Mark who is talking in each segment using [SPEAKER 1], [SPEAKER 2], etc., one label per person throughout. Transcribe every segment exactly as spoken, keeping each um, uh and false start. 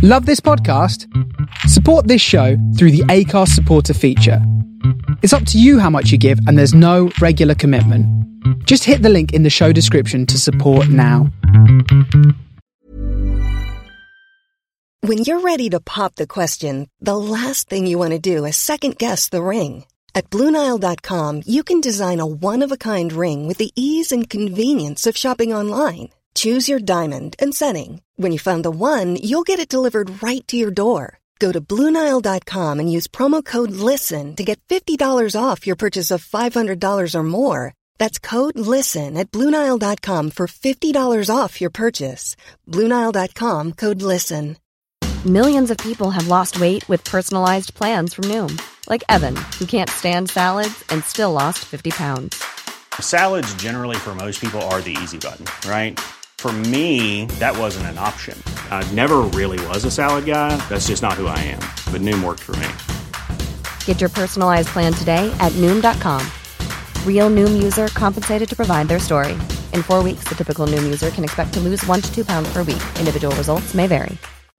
[SPEAKER 1] Love this podcast? Support this show through the Acast supporter feature. It's up to you how much you give, and there's no regular commitment. Just hit the link in the show description to support now.
[SPEAKER 2] When you're ready to pop the question, the last thing you want to do is second-guess the ring. At Blue Nile dot com, you can design a one-of-a-kind ring with the ease and convenience of shopping online. Choose your diamond and setting. When you find the one, you'll get it delivered right to your door. Go to Blue Nile dot com and use promo code LISTEN to get fifty dollars off your purchase of five hundred dollars or more. That's code LISTEN at Blue Nile dot com for fifty dollars off your purchase. Blue Nile dot com, code LISTEN.
[SPEAKER 3] Millions of people have lost weight with personalized plans from Noom. Like Evan, who can't stand salads and still lost fifty pounds.
[SPEAKER 4] Salads generally for most people are the easy button, right? For me, that wasn't an option. I never really was a salad guy. That's just not who I am. But Noom worked for me.
[SPEAKER 3] Get your personalized plan today at Noom dot com. Real Noom user compensated to provide their story. In four weeks, the typical Noom user can expect to lose one to two pounds per week. Individual results may vary.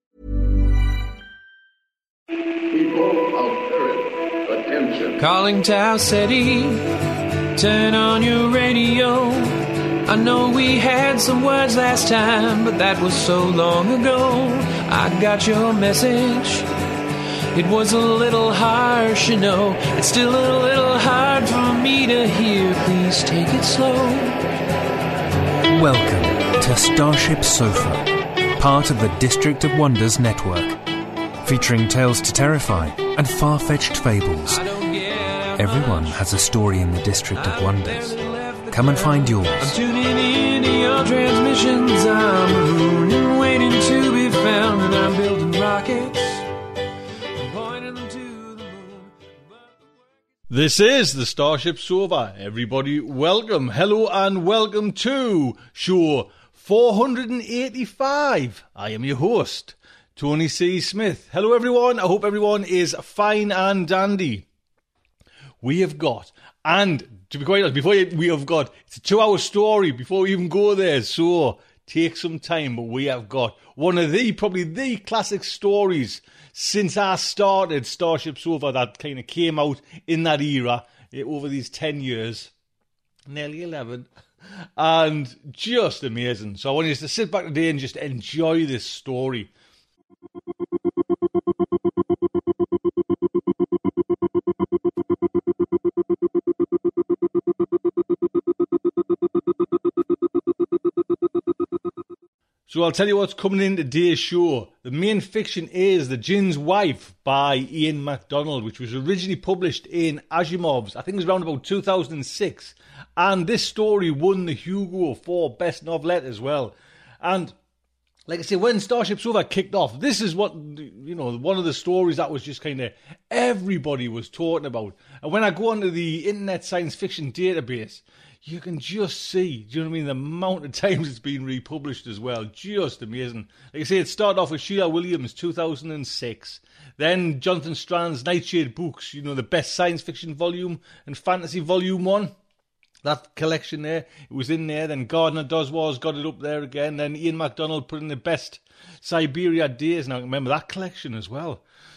[SPEAKER 5] People of Earth, attention.
[SPEAKER 6] Calling Tau City, turn on your radio. I know we had some words last time, but that was so long ago. I got your message. It was a little harsh, you know. It's still a little hard for me to hear. Please take it slow.
[SPEAKER 7] Welcome to Starship Sofa, part of the District of Wonders network, featuring tales to terrify and far-fetched fables. Everyone has a story in the District of Wonders. Come and find yours.
[SPEAKER 6] I'm tuning in to your transmissions. I'm mooning, waiting to be found, and I'm building rockets, pointing them to the moon.
[SPEAKER 8] This is the Starship Sofa. Everybody, welcome, hello, and welcome to show four hundred eighty-five. I am your host, Tony C. Smith. Hello, everyone. I hope everyone is fine and dandy. We have got, and to be quite honest, before we have got, it's a two-hour story before we even go there, so take some time, but we have got one of the, probably the classic stories since I started Starship Sofa that kind of came out in that era, over these ten years, nearly eleven, and just amazing. So I want you to sit back today and just enjoy this story. So I'll tell you what's coming in today's show. The main fiction is The Djinn's Wife by Ian MacDonald, which was originally published in Asimov's, I think it was around about two thousand six. And this story won the Hugo for Best Novelette as well. And like I say, when Starship Sofa kicked off, this is what, you know, one of the stories that was just kind of everybody was talking about. And when I go onto the Internet Science Fiction database, you can just see, do you know what I mean, the amount of times it's been republished as well. Just amazing. Like I say, it started off with Sheila Williams, two thousand six. Then Jonathan Strand's Nightshade Books, you know, the best science fiction volume and fantasy volume one. That collection there, it was in there. Then Gardner Dozois got it up there again. Then Ian MacDonald put in the best Siberia Days. Now, I remember that collection as well.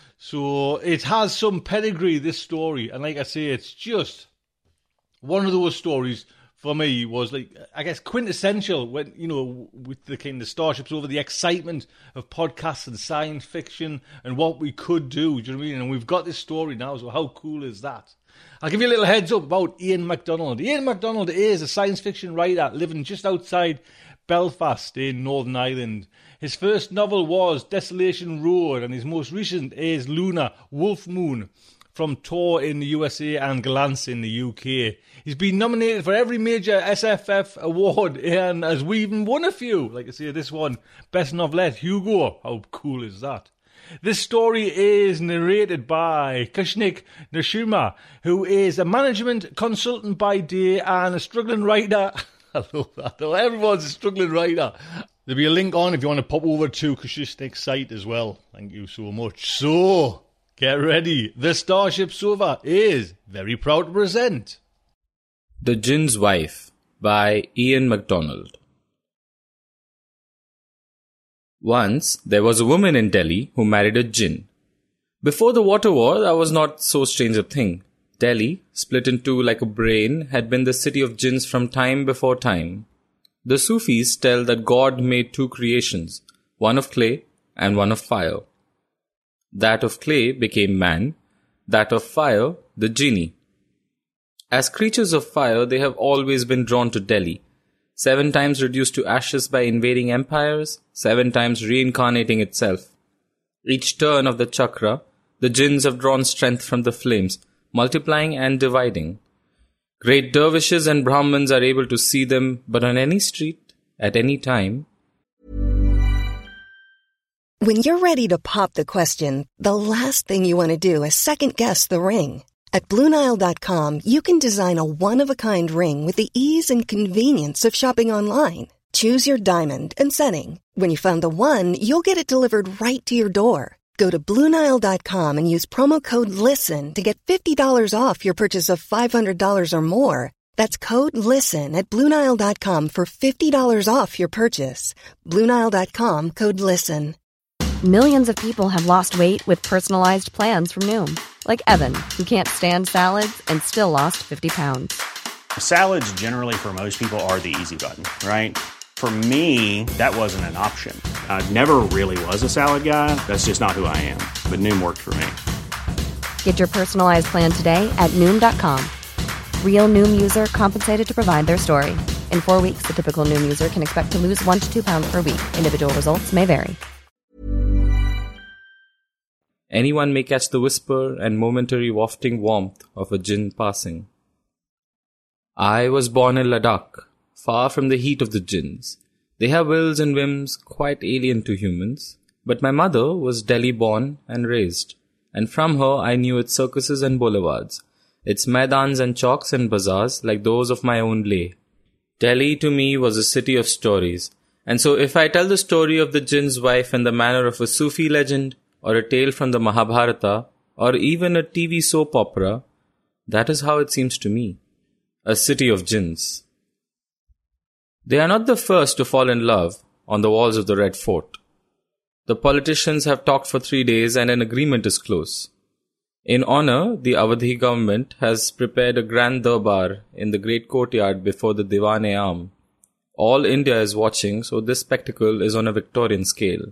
[SPEAKER 8] So it has some pedigree, this story. And like I say, it's just one of those stories for me was like, I guess, quintessential when, you know, with the kind of Starships over the excitement of podcasts and science fiction and what we could do. Do you know what I mean? And we've got this story now, so how cool is that? I'll give you a little heads up about Ian MacDonald. Ian MacDonald is a science fiction writer living just outside Belfast in Northern Ireland. His first novel was Desolation Road, and his most recent is Luna, Wolf Moon, from Tor in the U S A and Glance in the U K. He's been nominated for every major S F F award and has even won a few. Like I say, this one, Best Novelette, Hugo. How cool is that? This story is narrated by Kushnik Nishima, who is a management consultant by day and a struggling writer. I love that. Everyone's a struggling writer. There'll be a link on if you want to pop over to Kushnik's site as well. Thank you so much. So, get ready. The Starship Sofa is very proud to present
[SPEAKER 9] The Djinn's Wife by Ian MacDonald. Once, there was a woman in Delhi who married a jinn. Before the water war, that was not so strange a thing. Delhi, split in two like a brain, had been the city of jinns from time before time. The Sufis tell that God made two creations, one of clay and one of fire. That of clay became man, that of fire, the genie. As creatures of fire, they have always been drawn to Delhi, seven times reduced to ashes by invading empires, seven times reincarnating itself. Each turn of the chakra, the jinns have drawn strength from the flames, multiplying and dividing. Great dervishes and Brahmins are able to see them, but on any street, at any time.
[SPEAKER 2] When you're ready to pop the question, the last thing you want to do is second-guess the ring. At Blue Nile dot com, you can design a one-of-a-kind ring with the ease and convenience of shopping online. Choose your diamond and setting. When you find the one, you'll get it delivered right to your door. Go to Blue Nile dot com and use promo code LISTEN to get fifty dollars off your purchase of five hundred dollars or more. That's code LISTEN at Blue Nile dot com for fifty dollars off your purchase. Blue Nile dot com, code LISTEN.
[SPEAKER 3] Millions of people have lost weight with personalized plans from Noom. Like Evan, who can't stand salads and still lost fifty pounds.
[SPEAKER 4] Salads generally for most people are the easy button, right? For me, that wasn't an option. I never really was a salad guy. That's just not who I am. But Noom worked for me.
[SPEAKER 3] Get your personalized plan today at Noom dot com. Real Noom user compensated to provide their story. In four weeks, the typical Noom user can expect to lose one to two pounds per week. Individual results may vary.
[SPEAKER 9] Anyone may catch the whisper and momentary wafting warmth of a jinn passing. I was born in Ladakh, far from the heat of the jinns. They have wills and whims quite alien to humans, but my mother was Delhi-born and raised, and from her I knew its circuses and boulevards, its maidans and chowks and bazaars like those of my own Leh. Delhi to me was a city of stories, and so if I tell the story of the jinn's wife in the manner of a Sufi legend, or a tale from the Mahabharata, or even a T V soap opera, that is how it seems to me. A city of jinns. They are not the first to fall in love on the walls of the Red Fort. The politicians have talked for three days and an agreement is close. In honor, the Awadhi government has prepared a grand darbar in the great courtyard before the Diwan-e-Aam. All India is watching, so this spectacle is on a Victorian scale.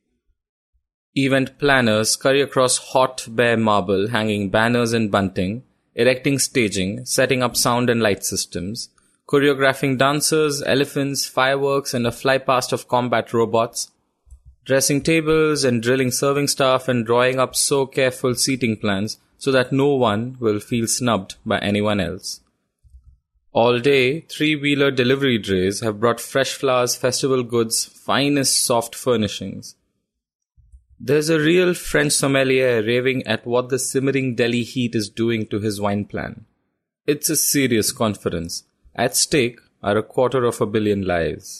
[SPEAKER 9] Event planners scurry across hot, bare marble, hanging banners and bunting, erecting staging, setting up sound and light systems, choreographing dancers, elephants, fireworks, and a fly-past of combat robots, dressing tables and drilling serving staff and drawing up so careful seating plans so that no one will feel snubbed by anyone else. All day, three-wheeler delivery drays have brought fresh flowers, festival goods, finest soft furnishings. There's a real French sommelier raving at what the simmering Delhi heat is doing to his wine plan. It's a serious conference. At stake are a quarter of a billion lives.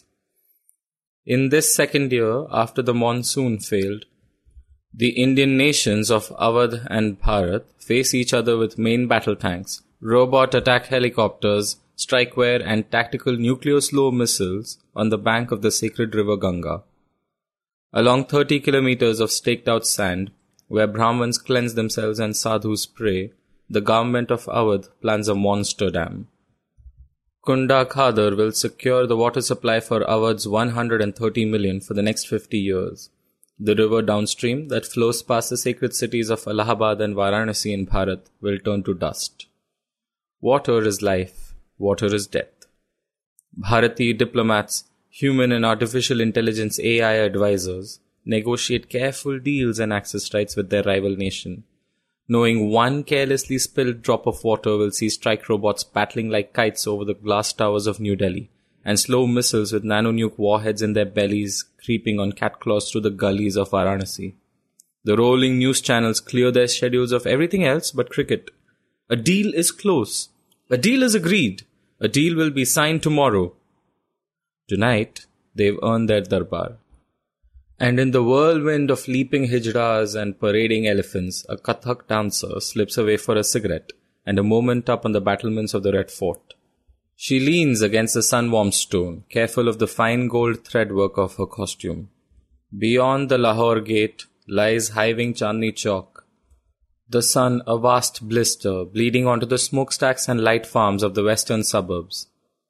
[SPEAKER 9] In this second year after the monsoon failed, the Indian nations of Awadh and Bharat face each other with main battle tanks, robot attack helicopters, strikeware and tactical nuclear-slow missiles on the bank of the sacred river Ganga. Along thirty kilometers of staked-out sand, where Brahmins cleanse themselves and sadhus pray, the government of Awadh plans a monster dam. Kunda Khadar will secure the water supply for Awadh's one hundred thirty million for the next fifty years. The river downstream that flows past the sacred cities of Allahabad and Varanasi in Bharat will turn to dust. Water is life, water is death. Bharati diplomats, human and artificial intelligence A I advisors, negotiate careful deals and access rights with their rival nation, knowing one carelessly spilled drop of water will see strike robots battling like kites over the glass towers of New Delhi, and slow missiles with nanonuke warheads in their bellies creeping on cat claws through the gullies of Varanasi. The rolling news channels clear their schedules of everything else but cricket. A deal is close. A deal is agreed. A deal will be signed tomorrow. Tonight, they've earned their darbar. And in the whirlwind of leaping hijras and parading elephants, a Kathak dancer slips away for a cigarette and a moment up on the battlements of the Red Fort. She leans against the sun-warmed stone, careful of the fine gold threadwork of her costume. Beyond the Lahore gate lies hiving Chandni Chowk, the sun a vast blister bleeding onto the smokestacks and light farms of the western suburbs.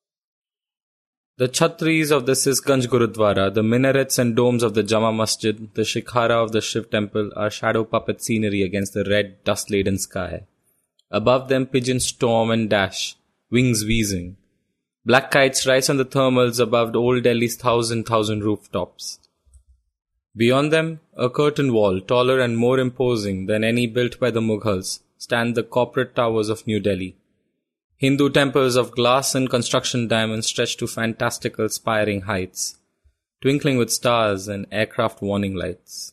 [SPEAKER 9] The chhatris of the Sisganj Gurudwara, the minarets and domes of the Jama Masjid, the shikhara of the Shiv temple are shadow puppet scenery against the red, dust-laden sky. Above them pigeons storm and dash, wings wheezing. Black kites rise on the thermals above old Delhi's thousand thousand rooftops. Beyond them, a curtain wall, taller and more imposing than any built by the Mughals, stand the corporate towers of New Delhi. Hindu temples of glass and construction diamonds stretch to fantastical spiring heights, twinkling with stars and aircraft warning lights.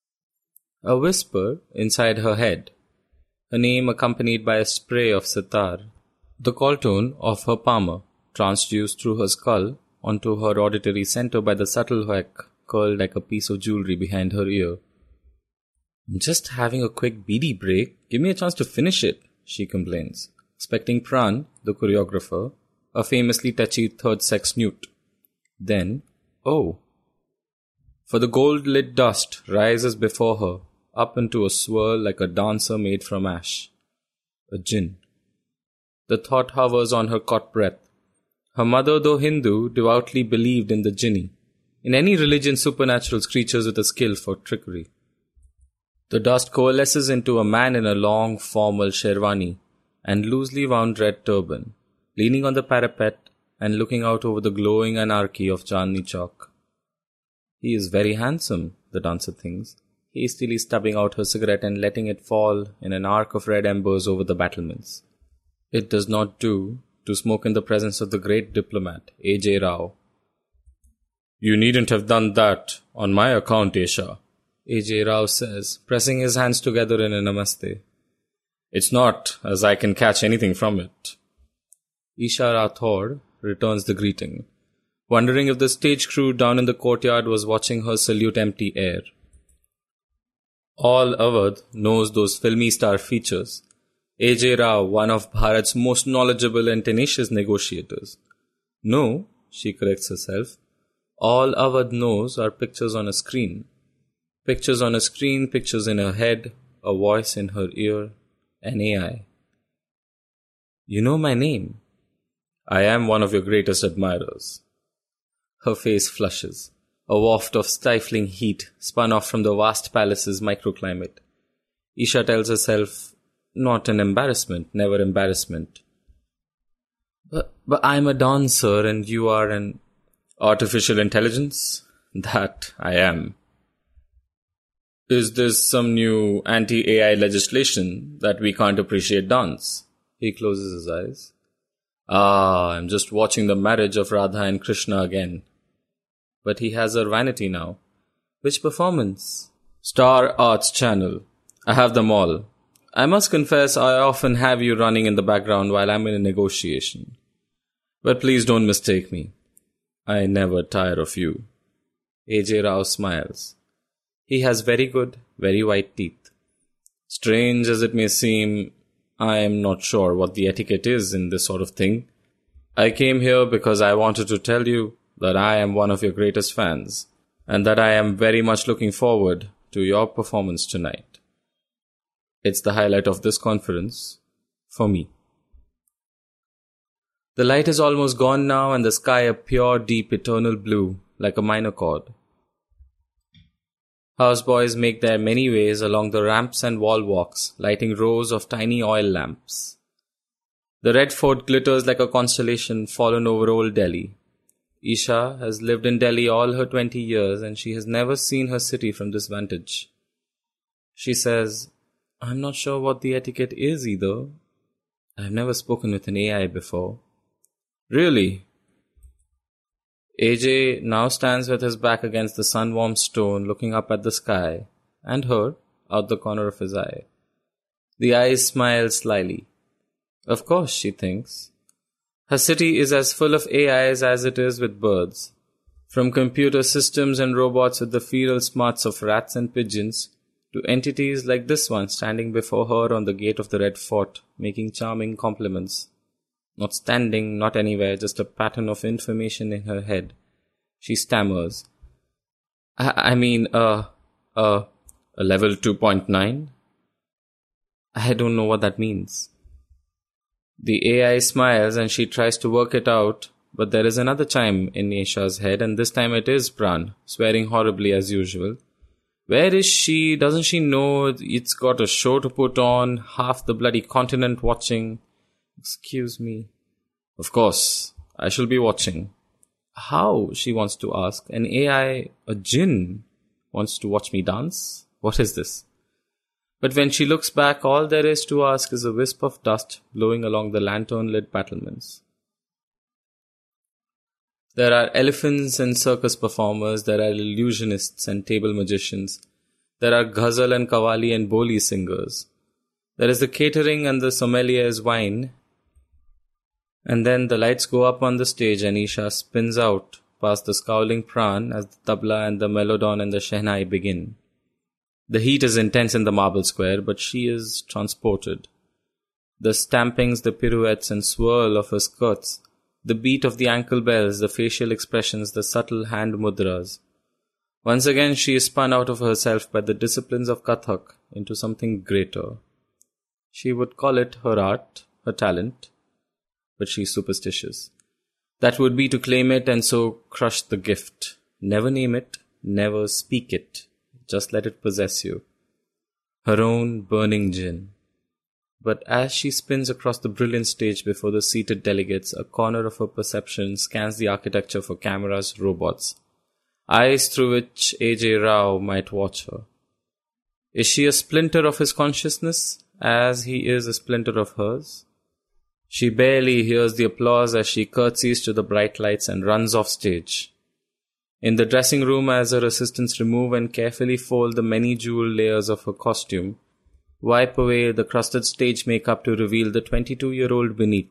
[SPEAKER 9] A whisper inside her head, her name accompanied by a spray of sitar, the call tone of her palmer, transduced through her skull onto her auditory center by the subtle whack curled like a piece of jewelry behind her ear. "I'm just having a quick beady break. Give me a chance to finish it," she complains, expecting Pran, the choreographer, a famously touchy third-sex newt. Then, oh. For the gold-lit dust rises before her, up into a swirl like a dancer made from ash. A jinn. The thought hovers on her caught breath. Her mother, though Hindu, devoutly believed in the jinni. In any religion, supernatural creatures with a skill for trickery. The dust coalesces into a man in a long, formal sherwani and loosely wound red turban, leaning on the parapet and looking out over the glowing anarchy of Chandni Chowk. He is very handsome, the dancer thinks, hastily stubbing out her cigarette and letting it fall in an arc of red embers over the battlements. It does not do to smoke in the presence of the great diplomat, A J Rao. "You needn't have done that on my account, Esha," A J Rao says, pressing his hands together in a namaste. "It's not as I can catch anything from it." Isha Rathod returns the greeting, wondering if the stage crew down in the courtyard was watching her salute empty air. All Awadh knows those filmy star features. A J Rao, one of Bharat's most knowledgeable and tenacious negotiators. No, she corrects herself. All Awadh knows are pictures on a screen. Pictures on a screen, pictures in her head, a voice in her ear, an A I. "You know my name. I am one of your greatest admirers." Her face flushes. A waft of stifling heat spun off from the vast palace's microclimate. Isha tells herself, not an embarrassment, never embarrassment. But, but I'm a dancer and you are an artificial intelligence? That I am. Is this some new anti-A I legislation that we can't appreciate dance? He closes his eyes. Ah, I'm just watching the marriage of Radha and Krishna again. But he has her vanity now. Which performance? Star Arts Channel. I have them all. I must confess I often have you running in the background while I'm in a negotiation. But please don't mistake me. I never tire of you. A J Rao smiles. He has very good, very white teeth. Strange as it may seem, I am not sure what the etiquette is in this sort of thing. I came here because I wanted to tell you that I am one of your greatest fans, and that I am very much looking forward to your performance tonight. It's the highlight of this conference, for me. The light is almost gone now, and the sky a pure, deep, eternal blue, like a minor chord. Houseboys make their many ways along the ramps and wall walks, lighting rows of tiny oil lamps. The Red Fort glitters like a constellation fallen over old Delhi. Isha has lived in Delhi all her twenty years and she has never seen her city from this vantage. She says, I'm not sure what the etiquette is either. I've never spoken with an A I before. Really? A J now stands with his back against the sun-warmed stone, looking up at the sky, and her, out the corner of his eye. The eyes smile slyly. Of course, she thinks. Her city is as full of A Is as it is with birds. From computer systems and robots with the feral smarts of rats and pigeons, to entities like this one standing before her on the gate of the Red Fort, making charming compliments. Not standing, not anywhere, just a pattern of information in her head. She stammers. I, I mean, uh, uh, a level two point nine? I don't know what that means. The A I smiles and she tries to work it out, but there is another chime in Isha's head, and this time it is Pran, swearing horribly as usual. Where is she? Doesn't she know it's got a show to put on? Half the bloody continent watching. Excuse me. Of course, I shall be watching. How, she wants to ask. An A I, a jinn, wants to watch me dance? What is this? But when she looks back, all there is to ask is a wisp of dust blowing along the lantern-lit battlements. There are elephants and circus performers, there are illusionists and table magicians, there are ghazal and qawwali and boli singers. There is the catering and the sommelier's wine. And then the lights go up on the stage and Isha spins out past the scowling Pran as the tabla and the melodon and the shehnai begin. The heat is intense in the marble square, but she is transported. The stampings, the pirouettes and swirl of her skirts, the beat of the ankle bells, the facial expressions, the subtle hand mudras. Once again she is spun out of herself by the disciplines of Kathak into something greater. She would call it her art, her talent, but she is superstitious. That would be to claim it and so crush the gift. Never name it, never speak it. Just let it possess you. Her own burning jinn. But as she spins across the brilliant stage before the seated delegates, a corner of her perception scans the architecture for cameras, robots. Eyes through which A J Rao might watch her. Is she a splinter of his consciousness, as he is a splinter of hers? She barely hears the applause as she curtsies to the bright lights and runs off stage. In the dressing room, as her assistants remove and carefully fold the many jeweled layers of her costume, wipe away the crusted stage makeup to reveal the twenty-two-year-old beneath.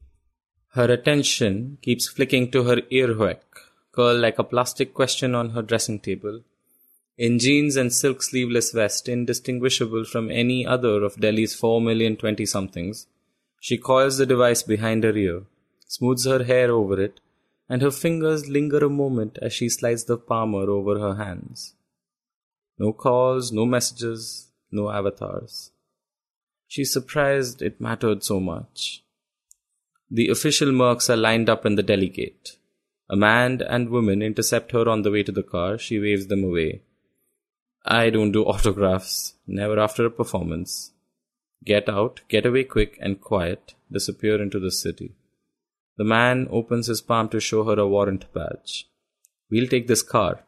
[SPEAKER 9] Her attention keeps flicking to her earwax, curled like a plastic question on her dressing table. In jeans and silk sleeveless vest, indistinguishable from any other of Delhi's four million twenty-somethings, she coils the device behind her ear, smooths her hair over it, and her fingers linger a moment as she slides the palmer over her hands. No calls, no messages, no avatars. She's surprised it mattered so much. The official mercs are lined up in the Delhi gate. A man and woman intercept her on the way to the car. She waves them away. I don't do autographs, never after a performance. Get out, get away quick and quiet, disappear into the city. The man opens his palm to show her a warrant badge. We'll take this car.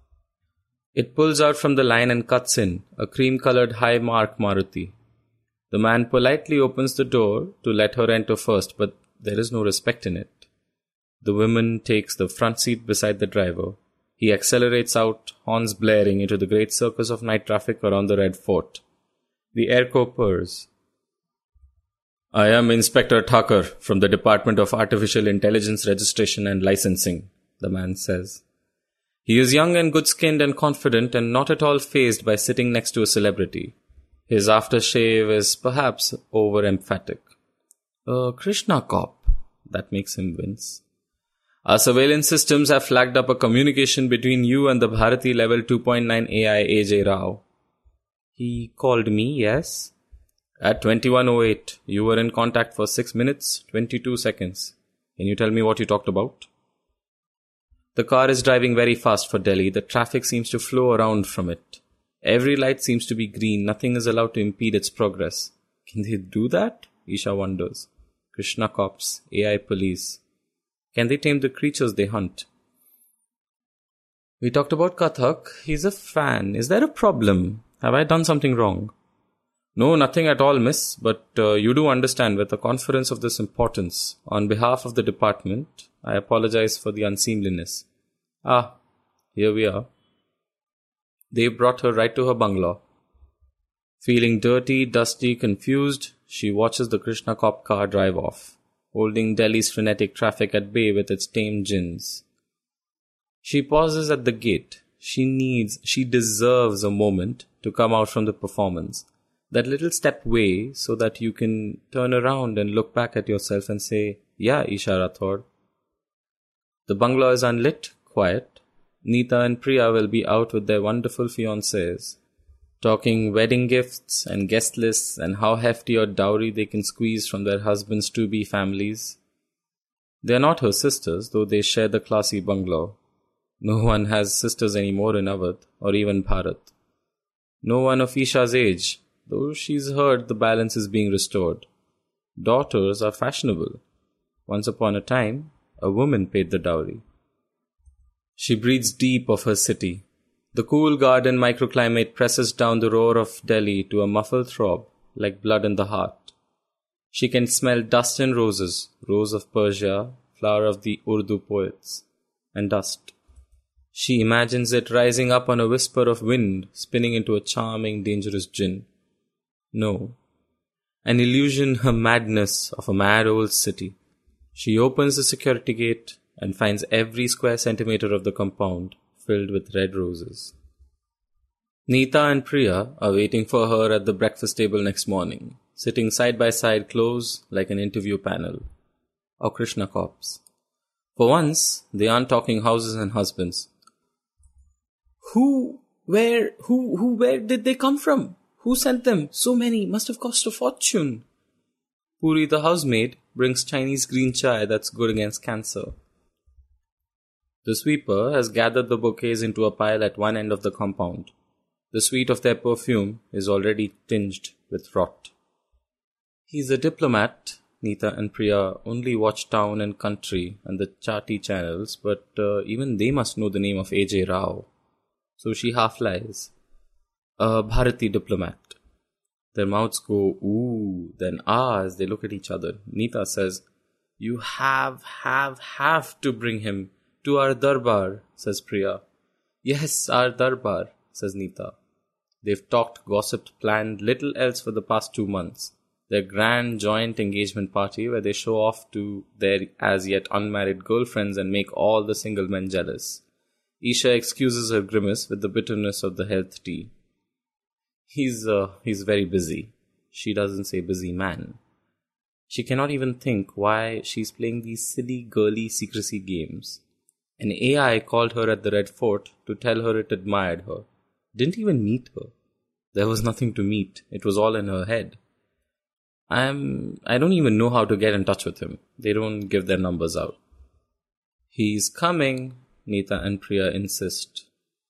[SPEAKER 9] It pulls out from the line and cuts in, a cream-colored high-mark Maruti. The man politely opens the door to let her enter first, but there is no respect in it. The woman takes the front seat beside the driver. He accelerates out, horns blaring, into the great circus of night traffic around the Red Fort. The airco purrs. I am Inspector Thakur from the Department of Artificial Intelligence Registration and Licensing, the man says. He is young and good-skinned and confident and not at all fazed by sitting next to a celebrity. His aftershave is perhaps over-emphatic. A Krishna cop, that makes him wince. Our surveillance systems have flagged up a communication between you and the Bharati Level two point nine A I A J Rao. He called me, yes? At twenty-one oh eight, you were in contact for six minutes, twenty-two seconds. Can you tell me what you talked about? The car is driving very fast for Delhi. The traffic seems to flow around from it. Every light seems to be green. Nothing is allowed to impede its progress. Can they do that? Isha wonders. Krishna cops, A I police. Can they tame the creatures they hunt? We talked about Kathak. He's a fan. Is there a problem? Have I done something wrong? No, nothing at all, miss. But uh, you do understand, with a conference of this importance, on behalf of the department, I apologize for the unseemliness. Ah, here we are. They brought her right to her bungalow. Feeling dirty, dusty, confused, she watches the Krishna cop car drive off, holding Delhi's frenetic traffic at bay with its tame jinns. She pauses at the gate. She needs, she deserves a moment to come out from the performance. That little step way so that you can turn around and look back at yourself and say, yeah, Isha Rathod. The bungalow is unlit, quiet. Neeta and Priya will be out with their wonderful fiancés, talking wedding gifts and guest lists and how hefty or dowry they can squeeze from their husbands' to-be families. They are not her sisters, though they share the classy bungalow. No one has sisters anymore in Awadh, or even Bharat. No one of Isha's age, though she's heard the balance is being restored. Daughters are fashionable. Once upon a time, a woman paid the dowry. She breathes deep of her city. The cool garden microclimate presses down the roar of Delhi to a muffled throb, like blood in the heart. She can smell dust and roses, rose of Persia, flower of the Urdu poets, and dust. She imagines it rising up on a whisper of wind, spinning into a charming, dangerous jinn. No, an illusion, her madness of a mad old city. She opens the security gate and finds every square centimeter of the compound filled with red roses. Neeta and Priya are waiting for her at the breakfast table next morning, sitting side by side close like an interview panel, or Krishna corpse. For once, they aren't talking houses and husbands. Who, where, who, who, where did they come from? Who sent them? So many, must have cost a fortune. Puri, the housemaid, brings Chinese green chai that's good against cancer. The sweeper has gathered the bouquets into a pile at one end of the compound. The sweet of their perfume is already tinged with rot. He's a diplomat. Neeta and Priya only watch Town and Country and the Chati channels, but uh, even they must know the name of A J Rao. So she half lies. A Bharati diplomat. Their mouths go ooh, then ah as they look at each other. Neeta says, "You have, have, have to bring him to our darbar," says Priya. "Yes, our darbar," says Neeta. They've talked, gossiped, planned little else for the past two months. Their grand joint engagement party where they show off to their as yet unmarried girlfriends and make all the single men jealous. Isha excuses her grimace with the bitterness of the health tea. He's, uh, he's very busy. She doesn't say busy man. She cannot even think why she's playing these silly, girly secrecy games. An A I called her at the Red Fort to tell her it admired her. Didn't even meet her. There was nothing to meet. It was all in her head. I'm, I don't even know how to get in touch with him. They don't give their numbers out. He's coming, Neeta and Priya insist.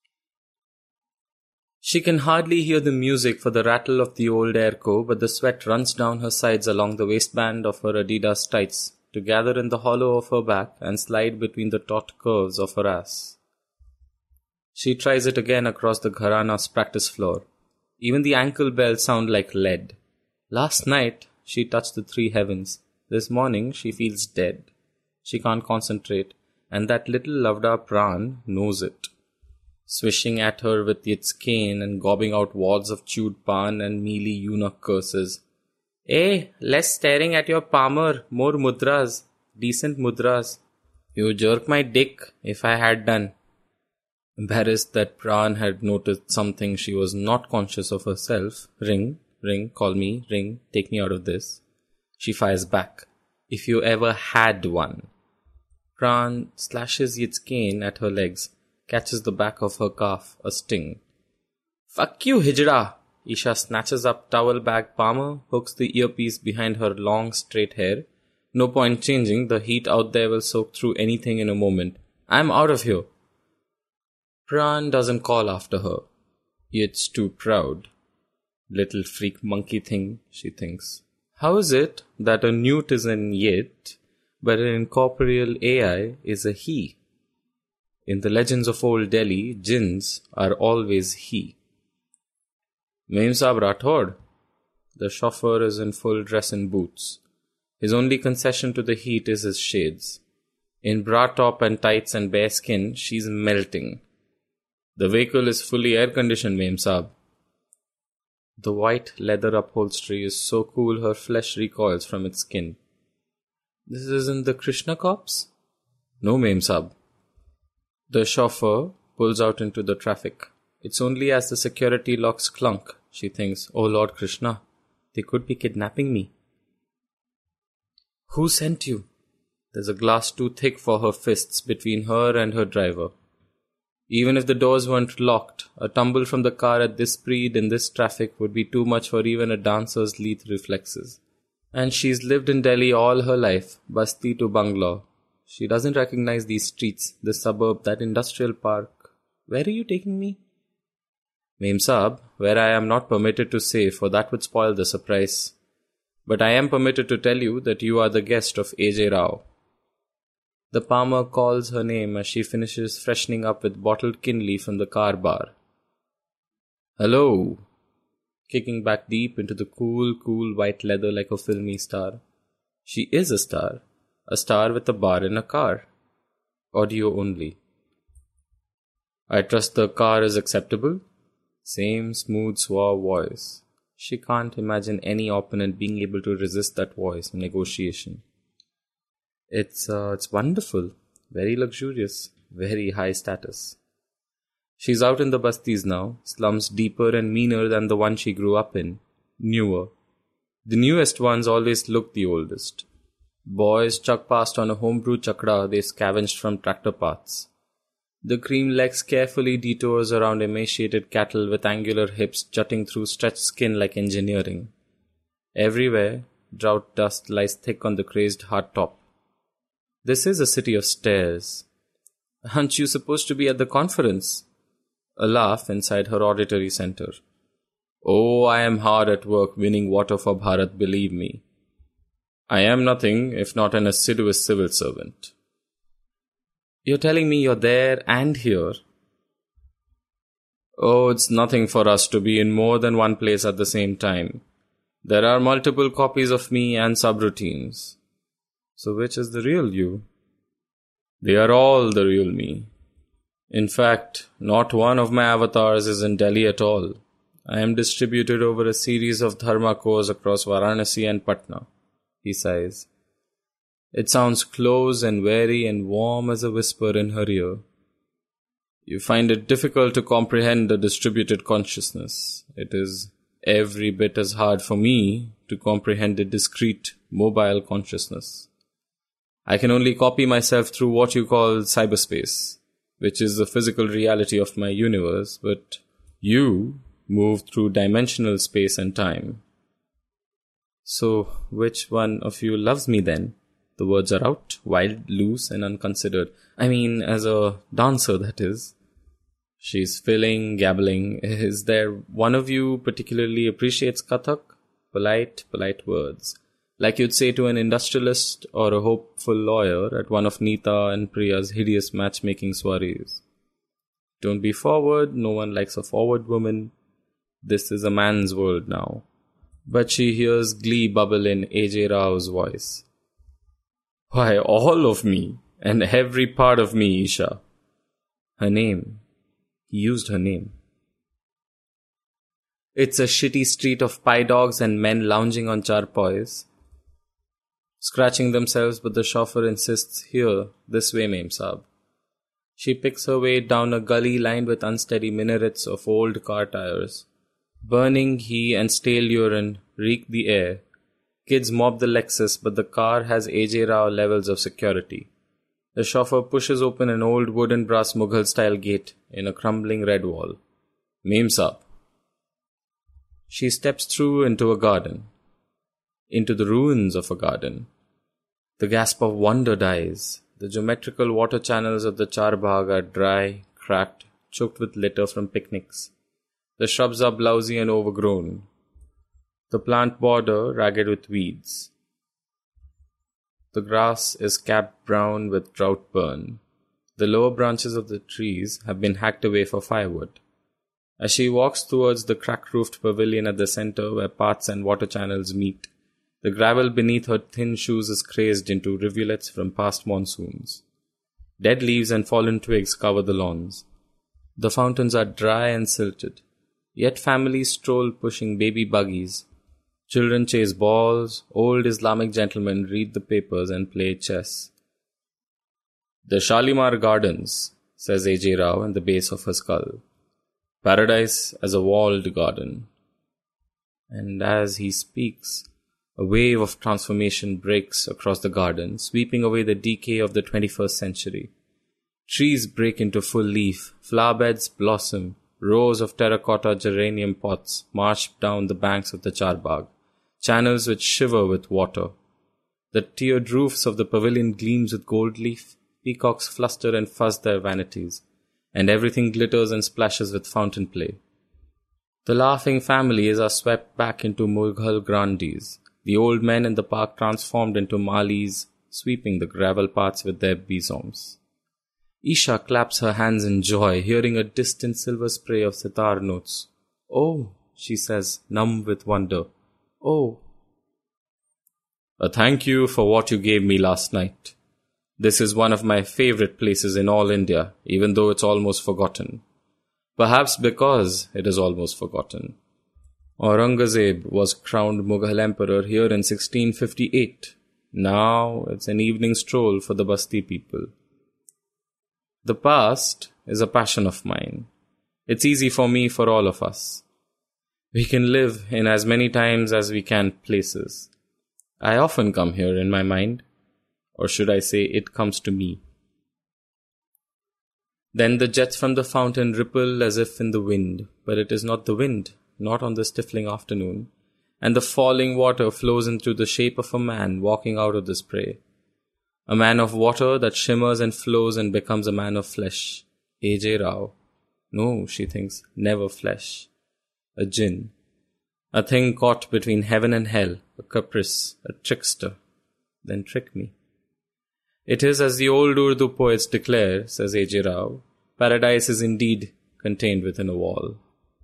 [SPEAKER 9] She can hardly hear the music for the rattle of the old airco, but the sweat runs down her sides along the waistband of her Adidas tights to gather in the hollow of her back and slide between the taut curves of her ass. She tries it again across the Gharana's practice floor. Even the ankle bells sound like lead. Last night, she touched the three heavens. This morning, she feels dead. She can't concentrate, and that little Lavda Pran knows it. Swishing at her with its cane and gobbing out wads of chewed pan and mealy eunuch curses. "Eh, less staring at your palmer, more mudras, decent mudras. You jerk my dick, if I had done." Embarrassed that Pran had noticed something she was not conscious of herself, ring, ring, call me, ring, take me out of this. She fires back. "If you ever had one." Pran slashes its cane at her legs, catches the back of her calf, a sting. "Fuck you, Hijra!" Isha snatches up towel bag palmer, hooks the earpiece behind her long straight hair. No point changing, the heat out there will soak through anything in a moment. "I'm out of here." Pran doesn't call after her. It's too proud. Little freak monkey thing, she thinks. How is it that a newt is an yet, but an incorporeal A I is a he? In the legends of old Delhi, jinns are always he. "Mem Saab Rathod." The chauffeur is in full dress and boots. His only concession to the heat is his shades. In bra top and tights and bare skin, she's melting. "The vehicle is fully air-conditioned, Mem Saab." The white leather upholstery is so cool her flesh recoils from its skin. "This isn't the Krishna corpse?" "No, Mem Saab." The chauffeur pulls out into the traffic. It's only as the security locks clunk, she thinks, "Oh Lord Krishna, they could be kidnapping me." "Who sent you?" There's a glass too thick for her fists between her and her driver. Even if the doors weren't locked, a tumble from the car at this speed in this traffic would be too much for even a dancer's lithe reflexes. And she's lived in Delhi all her life, Basti to Bangla. She doesn't recognize these streets, this suburb, that industrial park. Where are you taking me? Mem Saab, where I am not permitted to say, for that would spoil the surprise. But I am permitted to tell you that you are the guest of A J Rao. The palmer calls her name as she finishes freshening up with bottled Kinley from the car bar. Hello, kicking back deep into the cool, cool white leather like a filmy star. She is a star, a star with a bar in a car. Audio only. I trust the car is acceptable? Same smooth, suave voice. She can't imagine any opponent being able to resist that voice in negotiation. It's uh, it's wonderful, very luxurious, very high status. She's out in the bastis now, slums deeper and meaner than the one she grew up in, newer. The newest ones always look the oldest. Boys chuck past on a homebrew chakra they scavenged from tractor paths. The cream legs carefully detours around emaciated cattle with angular hips jutting through stretched skin like engineering. Everywhere, drought dust lies thick on the crazed hardtop. This is a city of stairs. Aren't you supposed to be at the conference? A laugh inside her auditory center. Oh, I am hard at work winning water for Bharat, believe me. I am nothing if not an assiduous civil servant. You're telling me you're there and here? Oh, it's nothing for us to be in more than one place at the same time. There are multiple copies of me and subroutines. So which is the real you? They are all the real me. In fact, not one of my avatars is in Delhi at all. I am distributed over a series of dharma cores across Varanasi and Patna. He sighs. It sounds close and wary and warm as a whisper in her ear. You find it difficult to comprehend the distributed consciousness. It is every bit as hard for me to comprehend a discrete, mobile consciousness. I can only copy myself through what you call cyberspace, which is the physical reality of my universe, but you move through dimensional space and time. So, which one of you loves me then? The words are out, wild, loose, and unconsidered. I mean, as a dancer, that is. She's filling, gabbling. Is there one of you particularly appreciates Kathak? Polite, polite words. Like you'd say to an industrialist or a hopeful lawyer at one of Nita and Priya's hideous matchmaking soirees. Don't be forward, no one likes a forward woman. This is a man's world now. But she hears glee bubble in A J Rao's voice. Why, all of me, and every part of me, Isha. Her name. He used her name. It's a shitty street of pie dogs and men lounging on charpoys, scratching themselves, but the chauffeur insists, here, this way, Mem Saab. She picks her way down a gully lined with unsteady minarets of old car tires. Burning ghee and stale urine reek the air. Kids mob the Lexus, but the car has A J Rao levels of security. The chauffeur pushes open an old wooden brass Mughal-style gate in a crumbling red wall. Mem Saab. She steps through into a garden. Into the ruins of a garden. The gasp of wonder dies. The geometrical water channels of the Charbagh are dry, cracked, choked with litter from picnics. The shrubs are blousy and overgrown. The plant border ragged with weeds. The grass is capped brown with drought burn. The lower branches of the trees have been hacked away for firewood. As she walks towards the crack-roofed pavilion at the center where paths and water channels meet, the gravel beneath her thin shoes is crazed into rivulets from past monsoons. Dead leaves and fallen twigs cover the lawns. The fountains are dry and silted, yet families stroll pushing baby buggies. Children chase balls, old Islamic gentlemen read the papers and play chess. The Shalimar Gardens, says A J Rao in the base of her skull. Paradise as a walled garden. And as he speaks, a wave of transformation breaks across the garden, sweeping away the decay of the twenty-first century. Trees break into full leaf, flower beds blossom, rows of terracotta geranium pots march down the banks of the Charbagh, channels which shiver with water. The tiered roofs of the pavilion gleams with gold leaf, peacocks fluster and fuzz their vanities, and everything glitters and splashes with fountain play. The laughing families are swept back into Mughal grandees, the old men in the park transformed into Malis, sweeping the gravel paths with their besoms. Isha claps her hands in joy, hearing a distant silver spray of sitar notes. "Oh," she says, numb with wonder. "Oh." "A thank you for what you gave me last night. This is one of my favorite places in all India, even though it's almost forgotten. Perhaps because it is almost forgotten. Aurangzeb was crowned Mughal emperor here in sixteen fifty-eight. Now it's an evening stroll for the Basti people. The past is a passion of mine. It's easy for me, for all of us. We can live in as many times as we can places. I often come here in my mind, or should I say it comes to me." Then the jets from the fountain ripple as if in the wind, but it is not the wind, not on the stifling afternoon, and the falling water flows into the shape of a man walking out of the spray. A man of water that shimmers and flows and becomes a man of flesh. A J Rao. No, she thinks, never flesh. A jinn. A thing caught between heaven and hell, a caprice, a trickster. Then trick me. "It is as the old Urdu poets declare," says A J Rao, "paradise is indeed contained within a wall."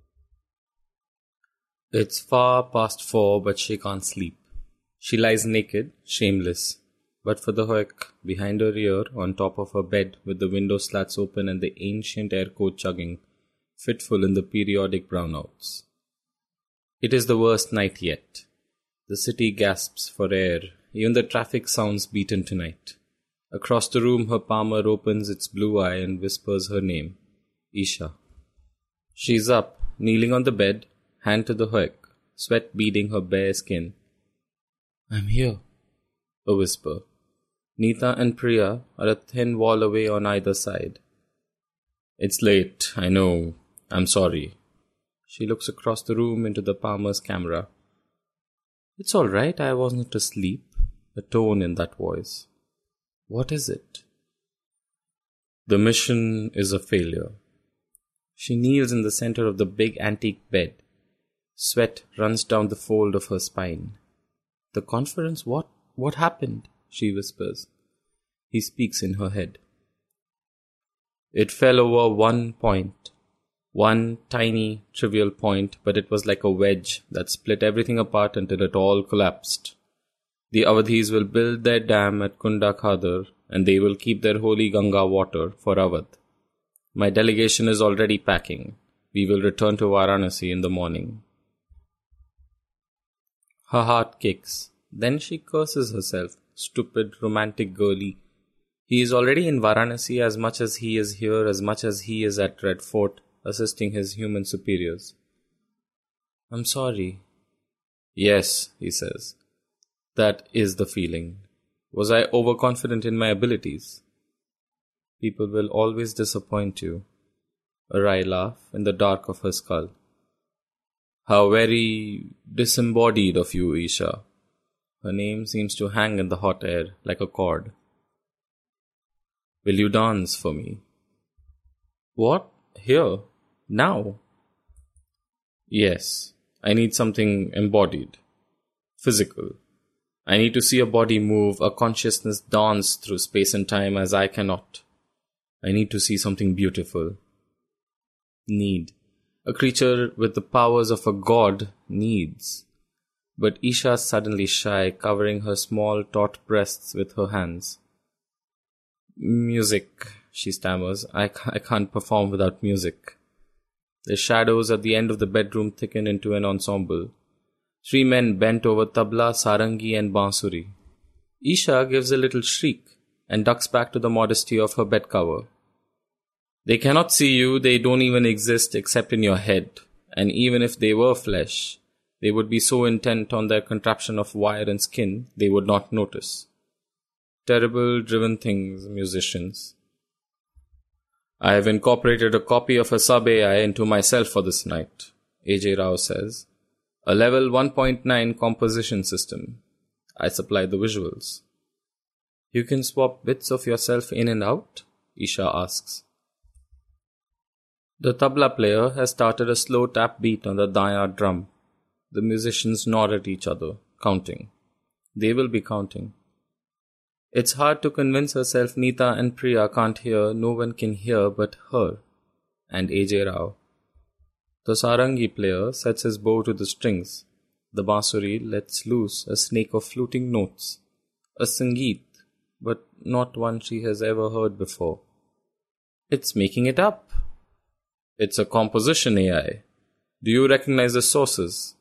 [SPEAKER 9] It's far past four, but she can't sleep. She lies naked, shameless. But for the hoek behind her ear, on top of her bed, with the window slats open and the ancient air coat chugging, fitful in the periodic brownouts. It is the worst night yet. The city gasps for air. Even the traffic sounds beaten tonight. Across the room, her palmer opens its blue eye and whispers her name, Isha. She's up, kneeling on the bed, hand to the hoek, sweat beading her bare skin. "I'm here," a whisper. Neeta and Priya are a thin wall away on either side. "It's late, I know. I'm sorry." She looks across the room into the palmer's camera. "It's all right, I wasn't asleep." A tone in that voice. "What is it?" "The mission is a failure." She kneels in the center of the big antique bed. Sweat runs down the fold of her spine. "The conference? What? What happened?" she whispers. He speaks in her head. "It fell over one point. One tiny, trivial point, but it was like a wedge that split everything apart until it all collapsed. The Awadhis will build their dam at Kunda Khadar, and they will keep their holy Ganga water for Awadh. My delegation is already packing. We will return to Varanasi in the morning." Her heart kicks. Then she curses herself. Stupid, romantic girlie. He is already in Varanasi as much as he is here, as much as he is at Red Fort, assisting his human superiors. "I'm sorry." "Yes," he says. "That is the feeling. Was I overconfident in my abilities?" "People will always disappoint you." A wry laugh in the dark of her skull. "How very disembodied of you, Isha." Her name seems to hang in the hot air like a cord. "Will you dance for me?" "What? Here? Now?" "Yes. I need something embodied. Physical. I need to see a body move, a consciousness dance through space and time as I cannot. I need to see something beautiful. Need. A creature with the powers of a god needs." But Isha's suddenly shy, covering her small, taut breasts with her hands. "Music," she stammers. I, ca- I can't perform without music." The shadows at the end of the bedroom thicken into an ensemble. Three men bent over tabla, sarangi and bansuri. Isha gives a little shriek and ducks back to the modesty of her bed cover. "They cannot see you, they don't even exist except in your head. And even if they were flesh, they would be so intent on their contraption of wire and skin, they would not notice. Terrible, driven things, musicians." I have incorporated a copy of a sub-A I into myself for this night, A J Rao says. A level one point nine composition system. I supply the visuals. You can swap bits of yourself in and out? Isha asks. The tabla player has started a slow tap beat on the daya drum. The musicians nod at each other, counting. They will be counting. It's hard to convince herself Neeta and Priya can't hear, no one can hear but her and A J Rao. The sarangi player sets his bow to the strings. The bansuri lets loose a snake of fluting notes. A sangeet, but not one she has ever heard before. It's making it up. It's a composition A I. Do you recognize the sources?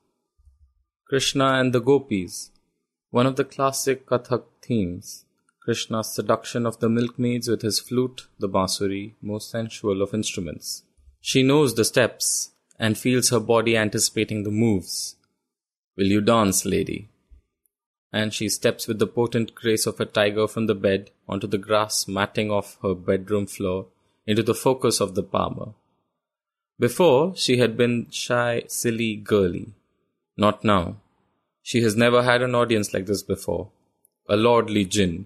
[SPEAKER 9] Krishna and the Gopis, one of the classic Kathak themes. Krishna's seduction of the milkmaids with his flute, the bansuri, most sensual of instruments. She knows the steps and feels her body anticipating the moves. Will you dance, lady? And she steps with the potent grace of a tiger from the bed onto the grass matting of her bedroom floor into the focus of the palmer. Before, she had been shy, silly, girly. Not now. She has never had an audience like this before. A lordly jinn.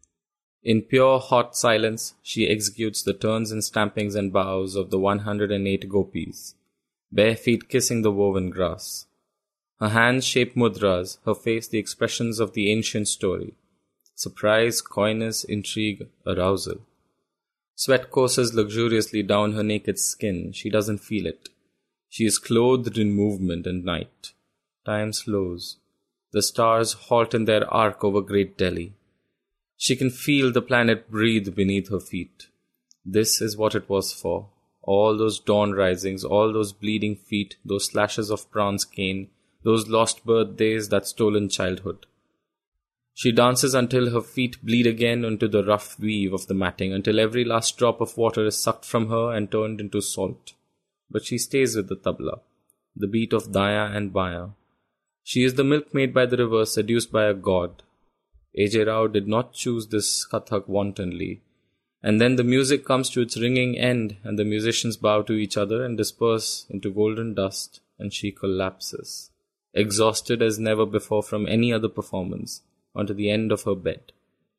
[SPEAKER 9] In pure hot silence, she executes the turns and stampings and bows of the one hundred eight gopis, bare feet kissing the woven grass. Her hands shape mudras, her face the expressions of the ancient story. Surprise, coyness, intrigue, arousal. Sweat courses luxuriously down her naked skin. She doesn't feel it. She is clothed in movement and night. Time slows. The stars halt in their arc over Great Delhi. She can feel the planet breathe beneath her feet. This is what it was for. All those dawn risings, all those bleeding feet, those slashes of bronze cane, those lost birthdays, that stolen childhood. She dances until her feet bleed again into the rough weave of the matting, until every last drop of water is sucked from her and turned into salt. But she stays with the tabla, the beat of daya and baya. She is the milkmaid by the river, seduced by a god. A J Rao did not choose this Kathak wantonly. And then the music comes to its ringing end, and the musicians bow to each other and disperse into golden dust, and she collapses, exhausted as never before from any other performance, onto the end of her bed.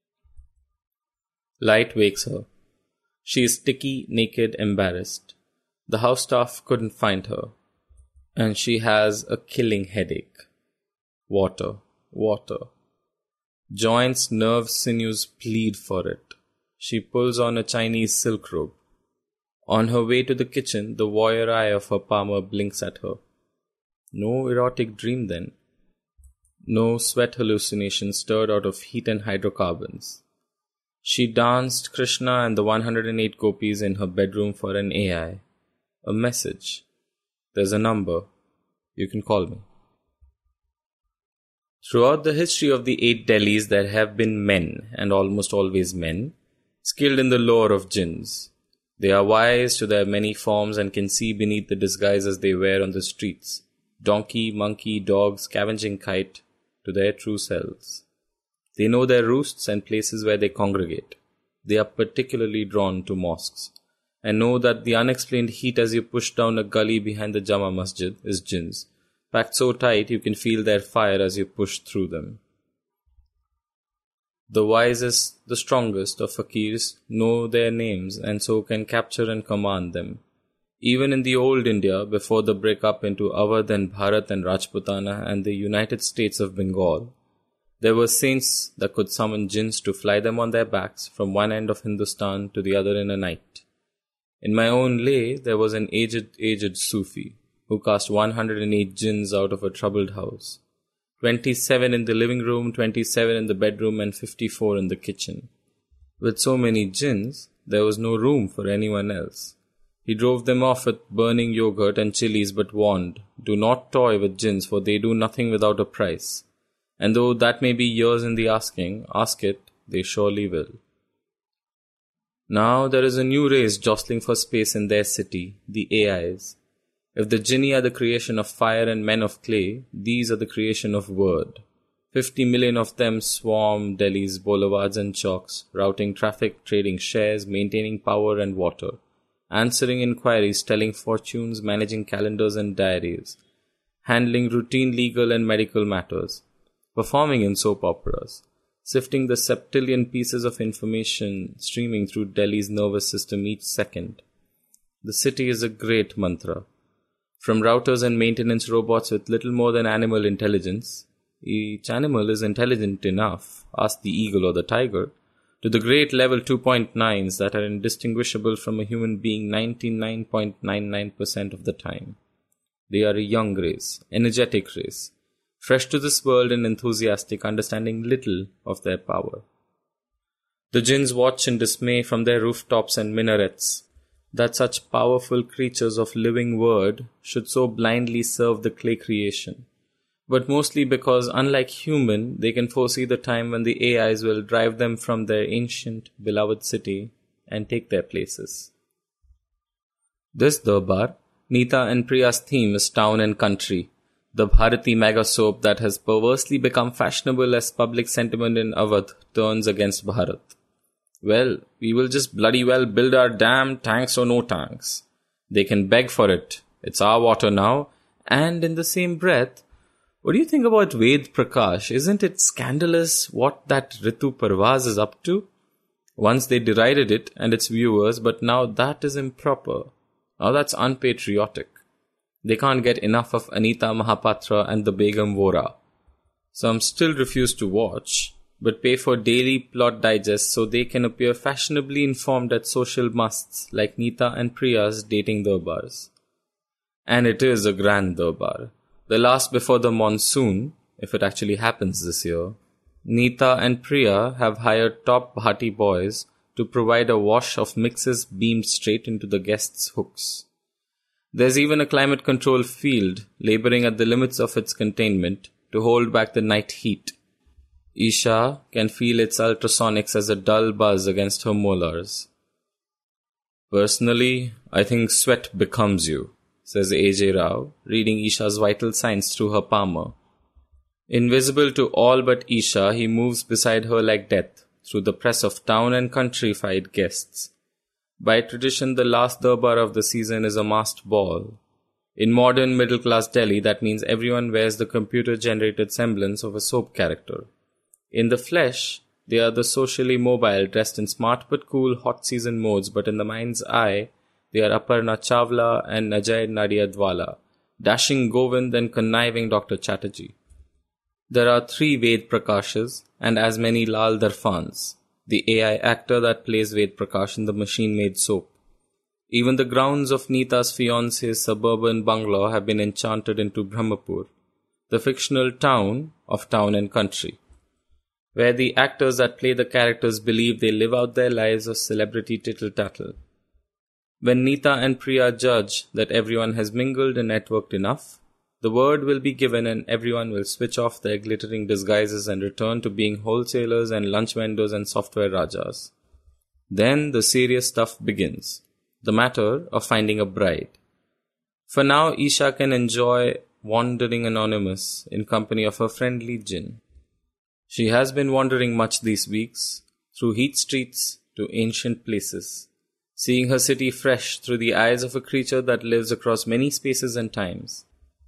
[SPEAKER 9] Light wakes her. She is sticky, naked, embarrassed. The house staff couldn't find her, and she has a killing headache. Water, water. Joints, nerves, sinews plead for it. She pulls on a Chinese silk robe. On her way to the kitchen, the voyeur eye of her palmer blinks at her. No erotic dream then. No sweat hallucination stirred out of heat and hydrocarbons. She danced Krishna and the one hundred eight gopis in her bedroom for an A I. A message. There's a number. You can call me. Throughout the history of the eight Delhis, there have been men, and almost always men, skilled in the lore of jinns. They are wise to their many forms and can see beneath the disguises they wear on the streets. Donkey, monkey, dog, scavenging kite, to their true selves. They know their roosts and places where they congregate. They are particularly drawn to mosques, and know that the unexplained heat as you push down a gully behind the Jama Masjid is jinns, packed so tight you can feel their fire as you push through them. The wisest, the strongest of fakirs know their names and so can capture and command them. Even in the old India, before the breakup into Awadh and Bharat and Rajputana and the United States of Bengal, there were saints that could summon jinns to fly them on their backs from one end of Hindustan to the other in a night. In my own lay, there was an aged, aged Sufi who cast one hundred eight jinns out of a troubled house. twenty-seven in the living room, twenty-seven in the bedroom, and fifty-four in the kitchen. With so many jinns, there was no room for anyone else. He drove them off with burning yogurt and chilies, but warned, do not toy with jinns, for they do nothing without a price. And though that may be years in the asking, ask it, they surely will. Now there is a new race jostling for space in their city, the A Is. If the jinni are the creation of fire and men of clay, these are the creation of word. Fifty million of them swarm Delhi's boulevards and chowks, routing traffic, trading shares, maintaining power and water, answering inquiries, telling fortunes, managing calendars and diaries, handling routine legal and medical matters, performing in soap operas, sifting the septillion pieces of information streaming through Delhi's nervous system each second. The city is a great mantra. From routers and maintenance robots with little more than animal intelligence, each animal is intelligent enough, ask the eagle or the tiger, to the great level two point nines that are indistinguishable from a human being ninety-nine point nine nine percent of the time. They are a young race, energetic race, fresh to this world and enthusiastic, understanding little of their power. The jinns watch in dismay from their rooftops and minarets that such powerful creatures of living word should so blindly serve the clay creation, but mostly because, unlike human, they can foresee the time when the A Is will drive them from their ancient, beloved city and take their places. This Darbar, Nita and Priya's theme is town and country, the Bharati mega soap that has perversely become fashionable as public sentiment in Awadh turns against Bharat. Well, we will just bloody well build our dam, tanks or no tanks. They can beg for it. It's our water now. And in the same breath, what do you think about Ved Prakash? Isn't it scandalous what that Ritu Parvaz is up to? Once they derided it and its viewers, but now that is improper. Now that's unpatriotic. They can't get enough of Anita Mahapatra and the Begum Vora. Some still refuse to watch, but pay for daily plot digests so they can appear fashionably informed at social musts like Nita and Priya's dating Darbars. And it is a grand Darbar. The last before the monsoon, if it actually happens this year. Nita and Priya have hired top Bhati boys to provide a wash of mixes beamed straight into the guests' hooks. There's even a climate control field laboring at the limits of its containment to hold back the night heat. Isha can feel its ultrasonics as a dull buzz against her molars. Personally, I think sweat becomes you, says A J Rao, reading Isha's vital signs through her palmer. Invisible to all but Isha, he moves beside her like death through the press of town and country-fied guests. By tradition, the last Darbar of the season is a masked ball. In modern middle-class Delhi, that means everyone wears the computer-generated semblance of a soap character. In the flesh, they are the socially mobile, dressed in smart but cool hot season modes, but in the mind's eye, they are Aparna Chawla and Najay Nadiadwala, dashing Govind and conniving Doctor Chatterjee. There are three Ved Prakashes and as many Lal Darfans, the A I actor that plays Ved Prakash in the machine-made soap. Even the grounds of Nita's fiancé's suburban bungalow have been enchanted into Brahmapur, the fictional town of town and country, where the actors that play the characters believe they live out their lives of celebrity tittle-tattle. When Nita and Priya judge that everyone has mingled and networked enough, the word will be given and everyone will switch off their glittering disguises and return to being wholesalers and lunch vendors and software rajas. Then the serious stuff begins, the matter of finding a bride. For now, Isha can enjoy wandering anonymous in company of her friendly jinn. She has been wandering much these weeks, through heat streets to ancient places, seeing her city fresh through the eyes of a creature that lives across many spaces and times.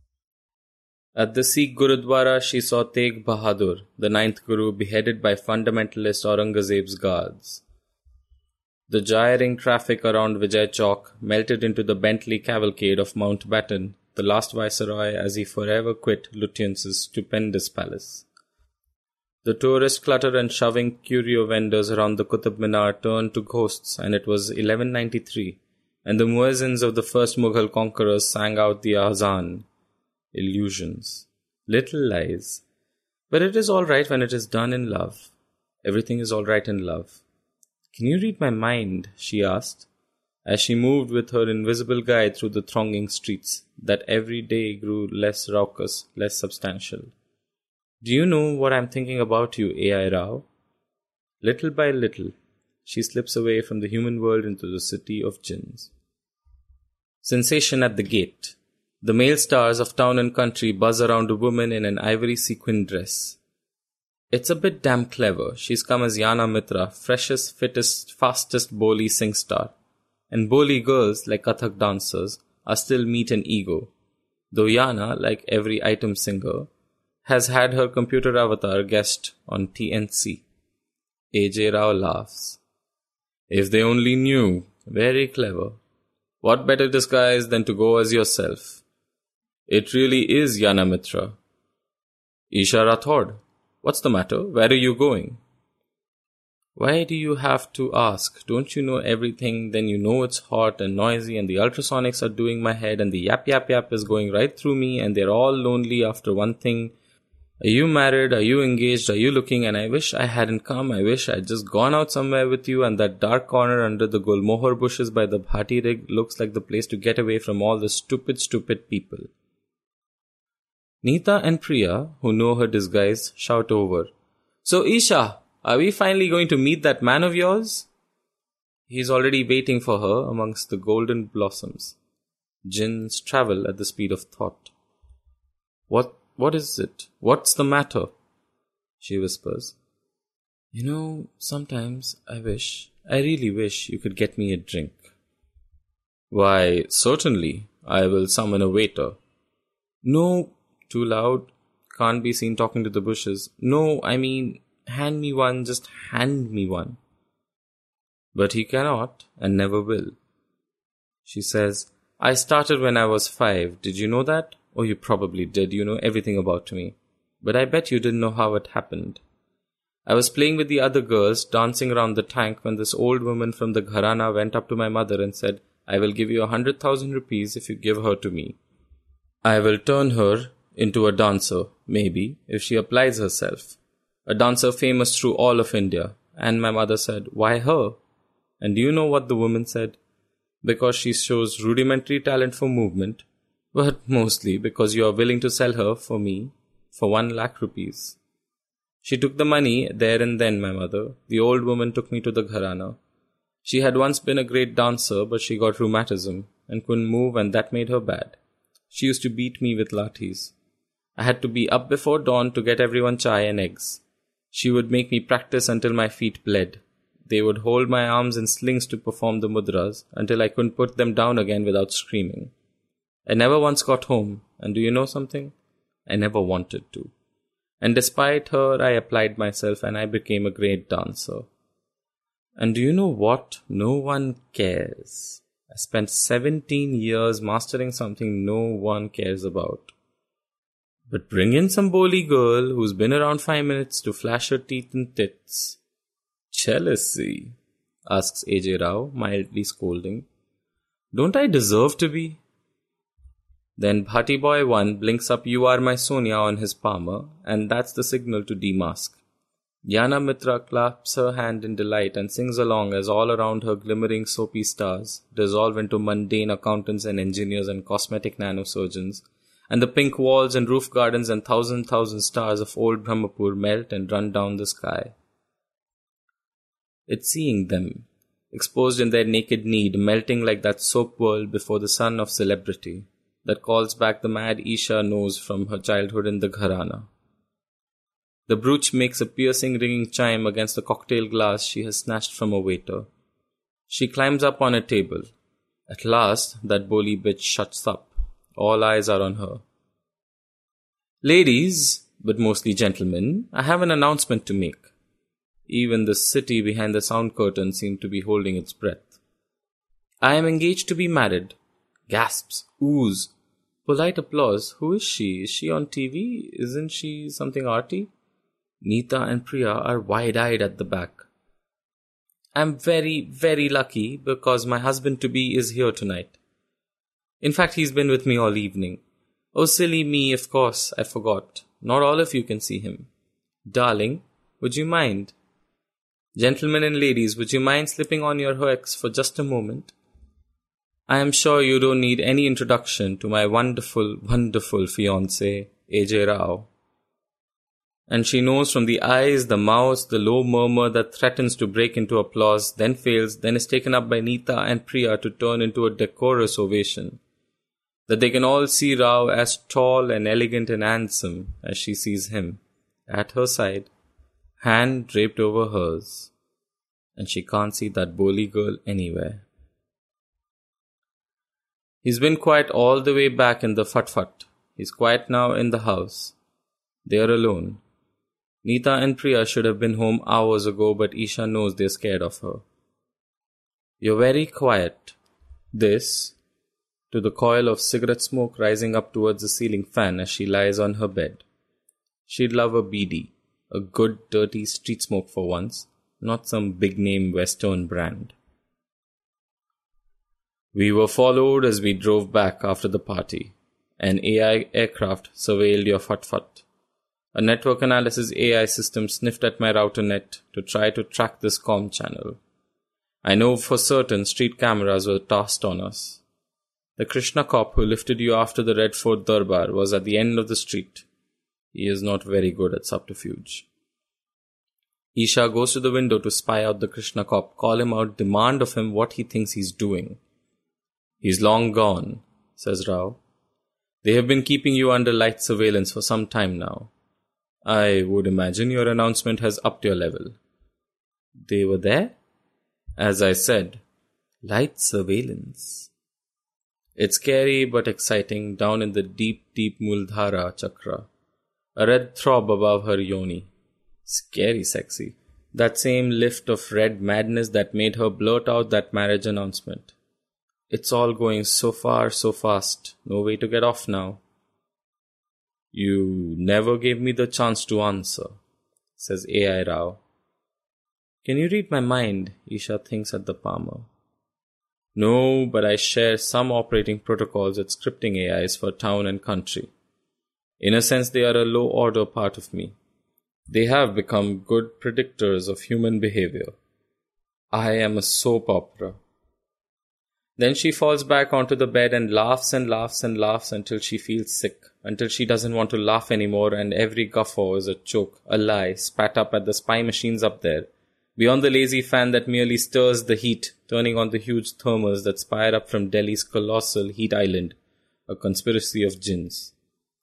[SPEAKER 9] At the Sikh Gurudwara, she saw Tegh Bahadur, the ninth Guru, beheaded by fundamentalist Aurangzeb's guards. The gyring traffic around Vijay Chowk melted into the Bentley cavalcade of Mountbatten, the last viceroy as he forever quit Lutyens's stupendous palace. The tourist clutter and shoving curio vendors around the Qutub Minar turned to ghosts, and it was eleven ninety-three, and the muezzins of the first Mughal conquerors sang out the azan. Illusions. Little lies. But it is all right when it is done in love. Everything is all right in love. Can you read my mind? She asked, as she moved with her invisible guide through the thronging streets that every day grew less raucous, less substantial. Do you know what I'm thinking about you, A I Rao? Little by little, she slips away from the human world into the city of jinns. Sensation at the gate. The male stars of town and country buzz around a woman in an ivory sequin dress. It's a bit damn clever. She's come as Yana Mitra, freshest, fittest, fastest boli sing star. and Boli girls, like Kathak dancers, are still meat and ego, though Yana, like every item singer, has had her computer avatar guest on T N C. A J Rao laughs. If they only knew. Very clever. What better disguise than to go as yourself? It really is Yana Mitra. Isha Rathod, what's the matter? Where are you going? Why do you have to ask? Don't you know everything? Then you know it's hot and noisy and the ultrasonics are doing my head and the yap yap yap is going right through me and they're all lonely after one thing. Are you married? Are you engaged? Are you looking? And I wish I hadn't come. I wish I'd just gone out somewhere with you, and that dark corner under the Gulmohar bushes by the Bhati rig looks like the place to get away from all the stupid, stupid people. Neeta and Priya, who know her disguise, shout over. So Isha, are we finally going to meet that man of yours? He's already waiting for her amongst the golden blossoms. Jinns travel at the speed of thought. What? What is it? What's the matter? She whispers. You know, sometimes I wish, I really wish you could get me a drink. Why, certainly, I will summon a waiter. No, too loud, can't be seen talking to the bushes. No, I mean, hand me one, just hand me one. But he cannot and never will. She says, I started when I was five, did you know that? Oh, you probably did. You know everything about me. But I bet you didn't know how it happened. I was playing with the other girls, dancing around the tank, when this old woman from the gharana went up to my mother and said, I will give you a hundred thousand rupees if you give her to me. I will turn her into a dancer, maybe, if she applies herself. A dancer famous through all of India. And my mother said, why her? And do you know what the woman said? Because she shows rudimentary talent for movement, but mostly because you are willing to sell her for me for one lakh rupees. She took the money there and then, my mother. The old woman took me to the gharana. She had once been a great dancer, but she got rheumatism and couldn't move, and that made her bad. She used to beat me with lathis. I had to be up before dawn to get everyone chai and eggs. She would make me practice until my feet bled. They would hold my arms in slings to perform the mudras until I couldn't put them down again without screaming. I never once got home, and do you know something? I never wanted to. And despite her, I applied myself and I became a great dancer. And do you know what? No one cares. I spent seventeen years mastering something no one cares about. But bring in some Boli girl who's been around five minutes to flash her teeth and tits. Jealousy, asks A J Rao, mildly scolding. Don't I deserve to be? Then Bhati Boy one blinks up You Are My Sonia on his palmer, and that's the signal to demask. Yana Mitra claps her hand in delight and sings along as all around her glimmering soapy stars dissolve into mundane accountants and engineers and cosmetic nanosurgeons, and the pink walls and roof gardens and thousand thousand stars of old Brahmapur melt and run down the sky. It's seeing them, exposed in their naked need, melting like that soap world before the sun of celebrity that calls back the mad Isha knows from her childhood in the gharana. The brooch makes a piercing ringing chime against the cocktail glass she has snatched from a waiter. She climbs up on a table. At last, that Boli bitch shuts up. All eyes are on her. Ladies, but mostly gentlemen, I have an announcement to make. Even the city behind the sound curtain seemed to be holding its breath. I am engaged to be married. Gasps, oohs, polite applause. Who is she? Is she on T V? Isn't she something arty? Neeta and Priya are wide-eyed at the back. I'm very, very lucky because my husband-to-be is here tonight. In fact, he's been with me all evening. Oh, silly me, of course, I forgot. Not all of you can see him. Darling, would you mind? Gentlemen and ladies, would you mind slipping on your hooks for just a moment? I am sure you don't need any introduction to my wonderful, wonderful fiancé, A J Rao. And she knows from the eyes, the mouth, the low murmur that threatens to break into applause, then fails, then is taken up by Neeta and Priya to turn into a decorous ovation, that they can all see Rao as tall and elegant and handsome as she sees him, at her side, hand draped over hers, and she can't see that Boli girl anywhere. He's been quiet all the way back in the Fat-Fat. He's quiet now in the house. They are alone. Neeta and Priya should have been home hours ago, but Isha knows they're scared of her. You're very quiet. This, to the coil of cigarette smoke rising up towards the ceiling fan as she lies on her bed. She'd love a B D, a good dirty street smoke for once, not some big-name Western brand. We were followed as we drove back after the party. An A I aircraft surveilled your Fat-Fat. A network analysis A I system sniffed at my router net to try to track this comm channel. I know for certain street cameras were tossed on us. The Krishna cop who lifted you after the Red Fort Darbar was at the end of the street. He is not very good at subterfuge. Isha goes to the window to spy out the Krishna cop, call him out, demand of him what he thinks he's doing. He's long gone, says Rao. They have been keeping you under light surveillance for some time now. I would imagine your announcement has upped your level. They were there? As I said, light surveillance. It's scary but exciting down in the deep, deep Muladhara chakra. A red throb above her yoni. Scary sexy. That same lift of red madness that made her blurt out that marriage announcement. It's all going so far, so fast. No way to get off now. You never gave me the chance to answer, says A I Rao. Can you read my mind? Isha thinks at the palmer. No, but I share some operating protocols with scripting A Is for town and country. In a sense, they are a low-order part of me. They have become good predictors of human behavior. I am a soap opera. Then she falls back onto the bed and laughs and laughs and laughs until she feels sick, until she doesn't want to laugh anymore, and every guffaw is a joke, a lie, spat up at the spy machines up there, beyond the lazy fan that merely stirs the heat, turning on the huge thermals that spire up from Delhi's colossal heat island, a conspiracy of jinns.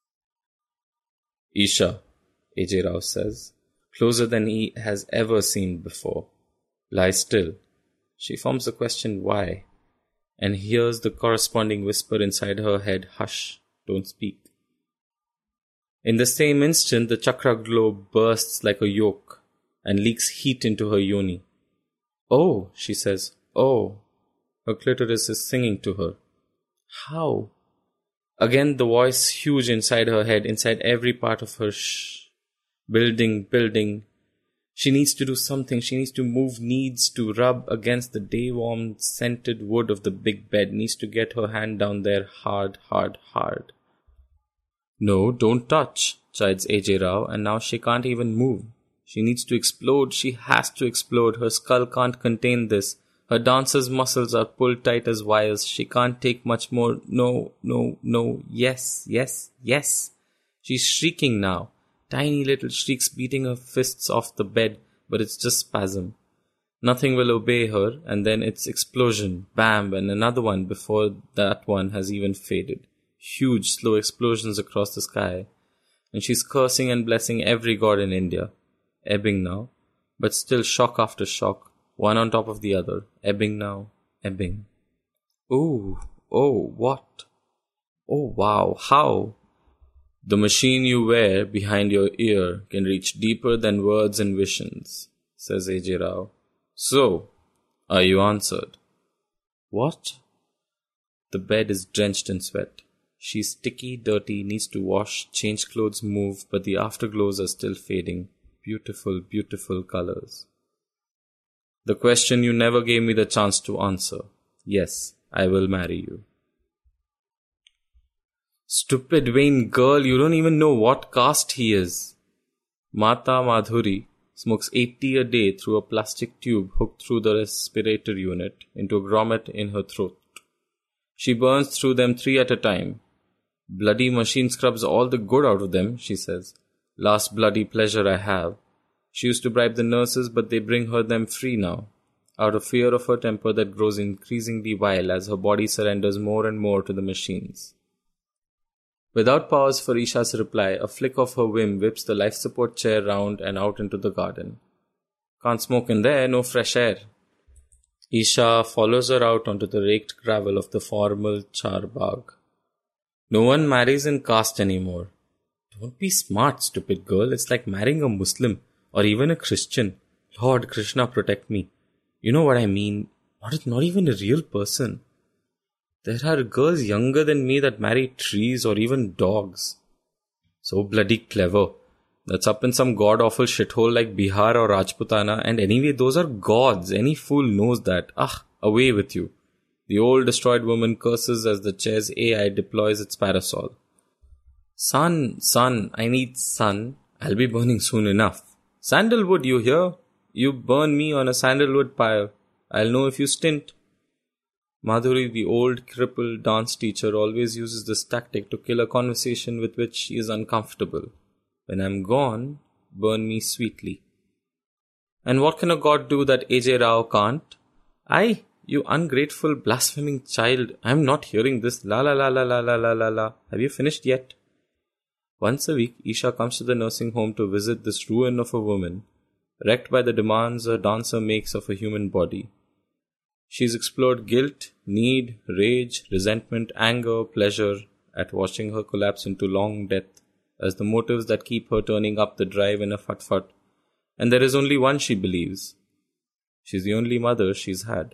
[SPEAKER 9] Isha, A J Rao says, closer than he has ever seemed before. Lie still. She forms the question why, and hears the corresponding whisper inside her head, hush, don't speak. In the same instant, the chakra globe bursts like a yolk and leaks heat into her yoni. Oh, she says, oh. Her clitoris is singing to her. How? Again, the voice huge inside her head, inside every part of her shh. Building, building. She needs to do something. She needs to move, needs to rub against the day-warmed, scented wood of the big bed, needs to get her hand down there hard, hard, hard. No, don't touch, chides A J Rao, and now she can't even move. She needs to explode. She has to explode. Her skull can't contain this. Her dancer's muscles are pulled tight as wires. She can't take much more. No, no, no. Yes, yes, yes. She's shrieking now. Tiny little shrieks beating her fists off the bed, but it's just spasm. Nothing will obey her, and then it's explosion, bam, and another one before that one has even faded. Huge, slow explosions across the sky. And she's cursing and blessing every god in India. Ebbing now, but still shock after shock, one on top of the other. Ebbing now, ebbing. Ooh, oh, what? Oh, wow, how? The machine you wear behind your ear can reach deeper than words and visions, says A J Rao. So, are you answered? What? The bed is drenched in sweat. She's sticky, dirty, needs to wash, change clothes, move, but the afterglows are still fading. Beautiful, beautiful colors. The question you never gave me the chance to answer. Yes, I will marry you. Stupid, vain girl, you don't even know what caste he is. Mata Madhuri smokes eighty a day through a plastic tube hooked through the respirator unit into a grommet in her throat. She burns through them three at a time. Bloody machine scrubs all the good out of them, she says. Last bloody pleasure I have. She used to bribe the nurses, but they bring her them free now, out of fear of her temper that grows increasingly vile as her body surrenders more and more to the machines. Without pause for Isha's reply, a flick of her whim whips the life support chair round and out into the garden. Can't smoke in there, no fresh air. Isha follows her out onto the raked gravel of the formal charbagh. No one marries in caste anymore. Don't be smart, stupid girl. It's like marrying a Muslim or even a Christian. Lord Krishna, protect me. You know what I mean. Not, not even a real person. There are girls younger than me that marry trees or even dogs. So bloody clever. That's up in some god-awful shithole like Bihar or Rajputana, and anyway, those are gods. Any fool knows that. Ah, away with you. The old destroyed woman curses as the chair's A I deploys its parasol. Sun, sun, I need sun. I'll be burning soon enough. Sandalwood, you hear? You burn me on a sandalwood pyre. I'll know if you stint. Madhuri, the old crippled dance teacher, always uses this tactic to kill a conversation with which she is uncomfortable. When I'm gone, burn me sweetly. And what can a god do that A J Rao can't? I, you ungrateful, blaspheming child, I'm not hearing this la la la la la la la la la. Have you finished yet? Once a week, Isha comes to the nursing home to visit this ruin of a woman, wrecked by the demands a dancer makes of a human body. She's explored guilt, need, rage, resentment, anger, pleasure at watching her collapse into long death as the motives that keep her turning up the drive in a fut-fut, and there is only one she believes. She's the only mother she's had.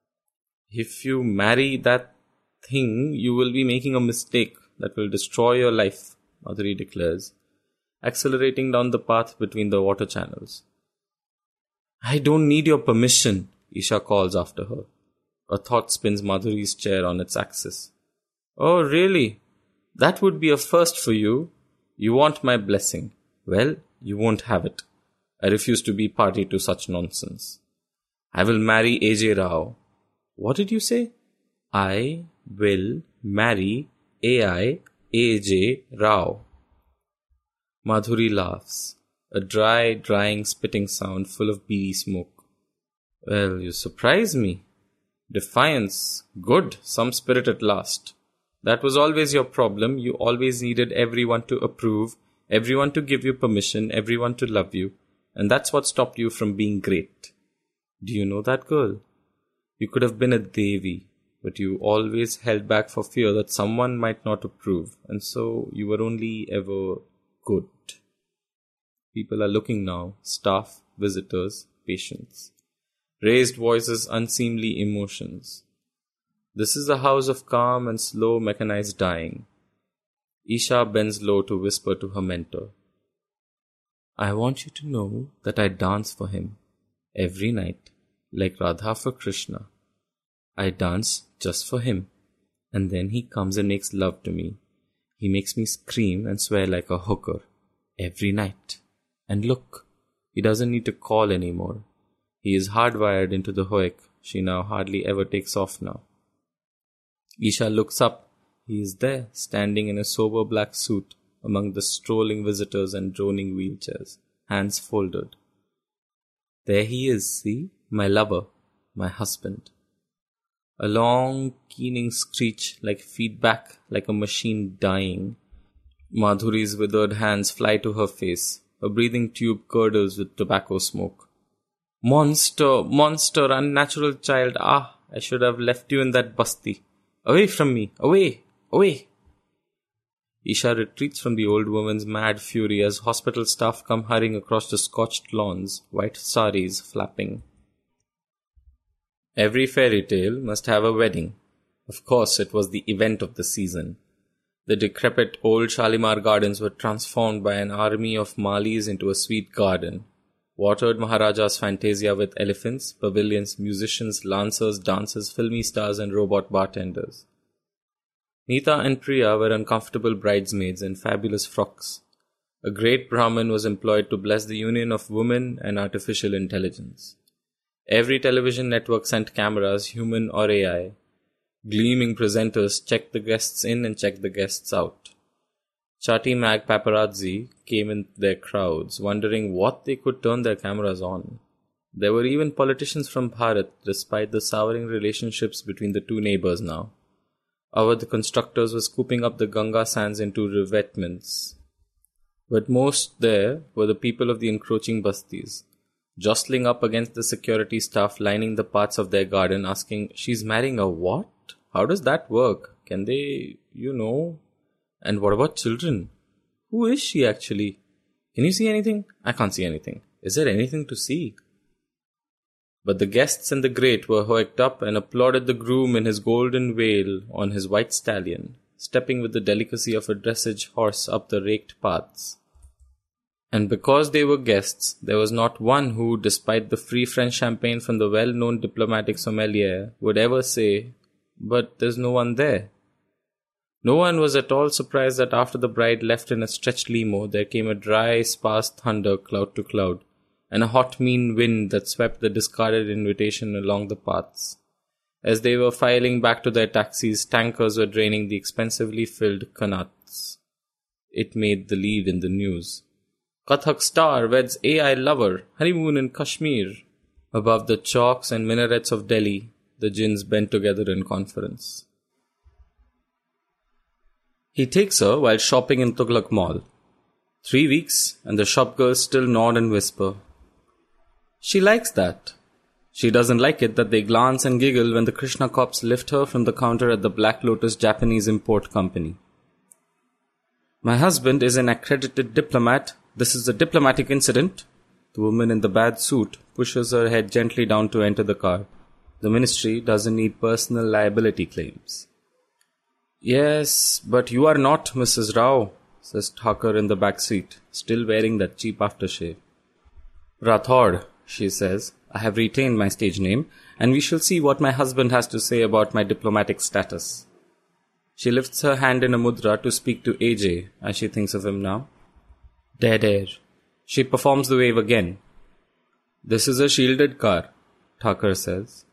[SPEAKER 9] If you marry that thing, you will be making a mistake that will destroy your life, Madhuri declares, accelerating down the path between the water channels. I don't need your permission, Isha calls after her. A thought spins Madhuri's chair on its axis. Oh, really? That would be a first for you. You want my blessing. Well, you won't have it. I refuse to be party to such nonsense. I will marry A J Rao. What did you say? I will marry A I A J Rao. Madhuri laughs, a dry, drying, spitting sound full of beady smoke. Well, you surprise me. Defiance. Good. Some spirit at last. That was always your problem. You always needed everyone to approve, everyone to give you permission, everyone to love you. And that's what stopped you from being great. Do you know that girl? You could have been a Devi, but you always held back for fear that someone might not approve, and so you were only ever good. People are looking now, staff, visitors, patients. Raised voices, unseemly emotions. This is a house of calm and slow mechanized dying. Isha bends low to whisper to her mentor. I want you to know that I dance for him every night, like Radha for Krishna. I dance just for him, and then he comes and makes love to me. He makes me scream and swear like a hooker every night. And look, he doesn't need to call anymore. He is hardwired into the hoek. She now hardly ever takes off now. Isha looks up. He is there, standing in a sober black suit among the strolling visitors and droning wheelchairs, hands folded. There he is, see? My lover, my husband. A long, keening screech like feedback, like a machine dying. Madhuri's withered hands fly to her face. Her breathing tube curdles with tobacco smoke. Monster, monster, unnatural child. Ah, I should have left you in that basti. Away from me, away, away. Isha retreats from the old woman's mad fury as hospital staff come hurrying across the scorched lawns, white saris flapping. Every fairy tale must have a wedding. Of course, it was the event of the season. The decrepit old Shalimar gardens were transformed by an army of Malis into a sweet garden. Watered Maharaja's fantasia with elephants, pavilions, musicians, lancers, dancers, filmy stars and robot bartenders. Nita and Priya were uncomfortable bridesmaids in fabulous frocks. A great Brahmin was employed to bless the union of woman and artificial intelligence. Every television network sent cameras, human or A I. Gleaming presenters checked the guests in and checked the guests out. Chati Mag paparazzi came in their crowds, wondering what they could turn their cameras on. There were even politicians from Bharat, despite the souring relationships between the two neighbors now. Our the constructors were scooping up the Ganga sands into revetments. But most there were the people of the encroaching bastis. jostling up against the security staff lining the paths of their garden, asking, "She's marrying a what? How does that work? Can they, you know? And what about children? Who is she actually? Can you see anything? I can't see anything. Is there anything to see?" But the guests and the great were hoiked up and applauded the groom in his golden veil on his white stallion, stepping with the delicacy of a dressage horse up the raked paths. And because they were guests, there was not one who, despite the free French champagne from the well-known diplomatic sommelier, would ever say, "But there's no one there." No one was at all surprised that after the bride left in a stretched limo, there came a dry, sparse thunder cloud to cloud, and a hot, mean wind that swept the discarded invitation along the paths. As they were filing back to their taxis, tankers were draining the expensively filled kannats. It made the lead in the news. "Kathak star weds A I lover, honeymoon in Kashmir." Above the chowks and minarets of Delhi, the jinns bent together in conference. He takes her while shopping in Tughlaq Mall. Three weeks, and the shopgirls still nod and whisper. She likes that. She doesn't like it that they glance and giggle when the Krishna cops lift her from the counter at the Black Lotus Japanese import company. "My husband is an accredited diplomat. This is a diplomatic incident." The woman in the bad suit pushes her head gently down to enter the car. The ministry doesn't need personal liability claims. "Yes, but you are not Missus Rao," says Thakur in the back seat, still wearing that cheap aftershave. "Rathod," she says, "I have retained my stage name, and we shall see what my husband has to say about my diplomatic status." She lifts her hand in a mudra to speak to A J, as she thinks of him now. Dead air. She performs the wave again. "This is a shielded car," Thakur says.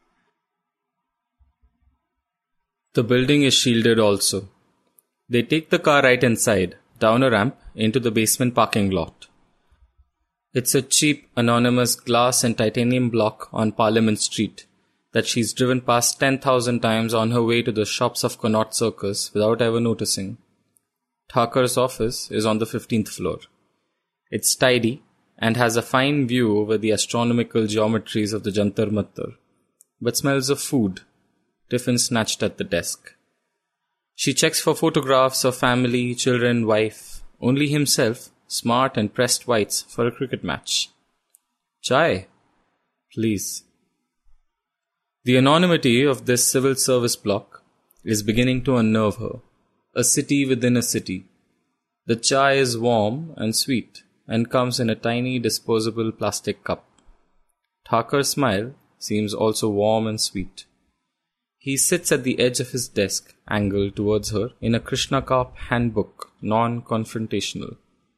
[SPEAKER 9] The building is shielded also. They take the car right inside, down a ramp, into the basement parking lot. It's a cheap, anonymous glass and titanium block on Parliament Street that she's driven past ten thousand times on her way to the shops of Connaught Circus without ever noticing. Thakur's office is on the fifteenth floor. It's tidy and has a fine view over the astronomical geometries of the Jantar Mantar, but smells of food, tiffin snatched at the desk. She checks for photographs of family, children, wife, only himself, smart and pressed whites for a cricket match. "Chai, please." The anonymity of this civil service block is beginning to unnerve her. A city within a city. The chai is warm and sweet and comes in a tiny disposable plastic cup. Thakur's smile seems also warm and sweet. He sits at the edge of his desk, angled towards her, in a Krishna Karp handbook, non-confrontational.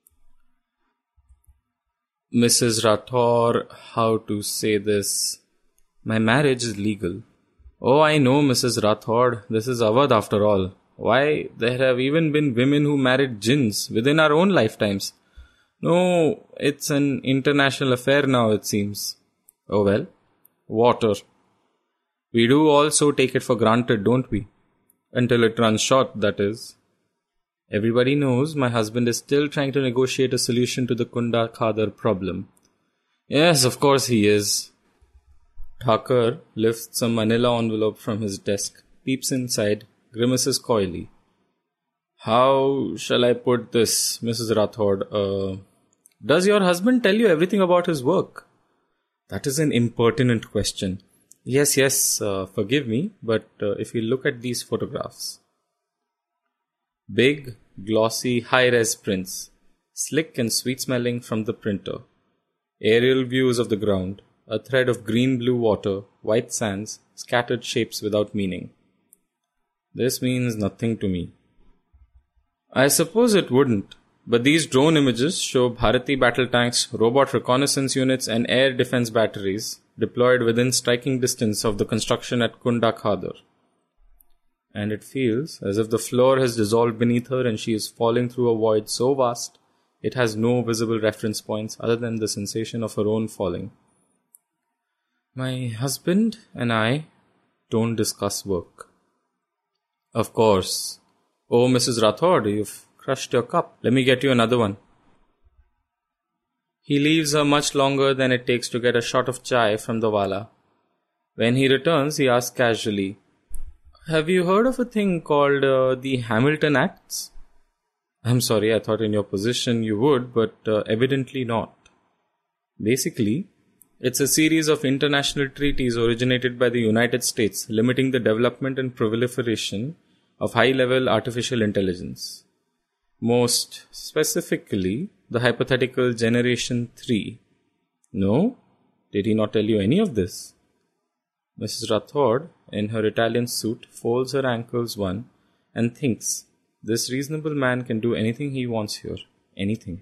[SPEAKER 9] "Missus Rathod, how to say this? My marriage is legal." "Oh, I know, Missus Rathod. This is Awadh after all. Why, there have even been women who married jinns within our own lifetimes. No, it's an international affair now, it seems." "Oh well, water. We do also take it for granted, don't we? Until it runs short, that is. Everybody knows my husband is still trying to negotiate a solution to the Kunda Khadar problem." "Yes, of course he is." Thakur lifts a manila envelope from his desk, peeps inside, grimaces coyly. "How shall I put this, Missus Rathod? Uh, does your husband tell you everything about his work?" "That is an impertinent question. Yes, yes, uh, forgive me, but uh, if you look at these photographs." Big, glossy, high-res prints, slick and sweet-smelling from the printer. Aerial views of the ground, a thread of green-blue water, white sands, scattered shapes without meaning. This means nothing to me. I suppose it wouldn't, but these drone images show Bharati battle tanks, robot reconnaissance units and air defense batteries deployed within striking distance of the construction at Kunda Khadar. And it feels as if the floor has dissolved beneath her and she is falling through a void so vast it has no visible reference points other than the sensation of her own falling. My husband and I don't discuss work. Of course. Oh, Missus Rathod, you've crushed your cup. Let me get you another one. He leaves her much longer than it takes to get a shot of chai from the wala. When he returns, he asks casually, "Have you heard of a thing called uh, the Hamilton Acts?" "I'm sorry, I thought in your position you would, but uh, evidently not." Basically, it's a series of international treaties originated by the United States limiting the development and proliferation of high-level artificial intelligence. Most specifically, the hypothetical Generation three. No? Did he not tell you any of this? Missus Rathod, in her Italian suit, folds her ankles one and thinks, this reasonable man can do anything he wants here. Anything.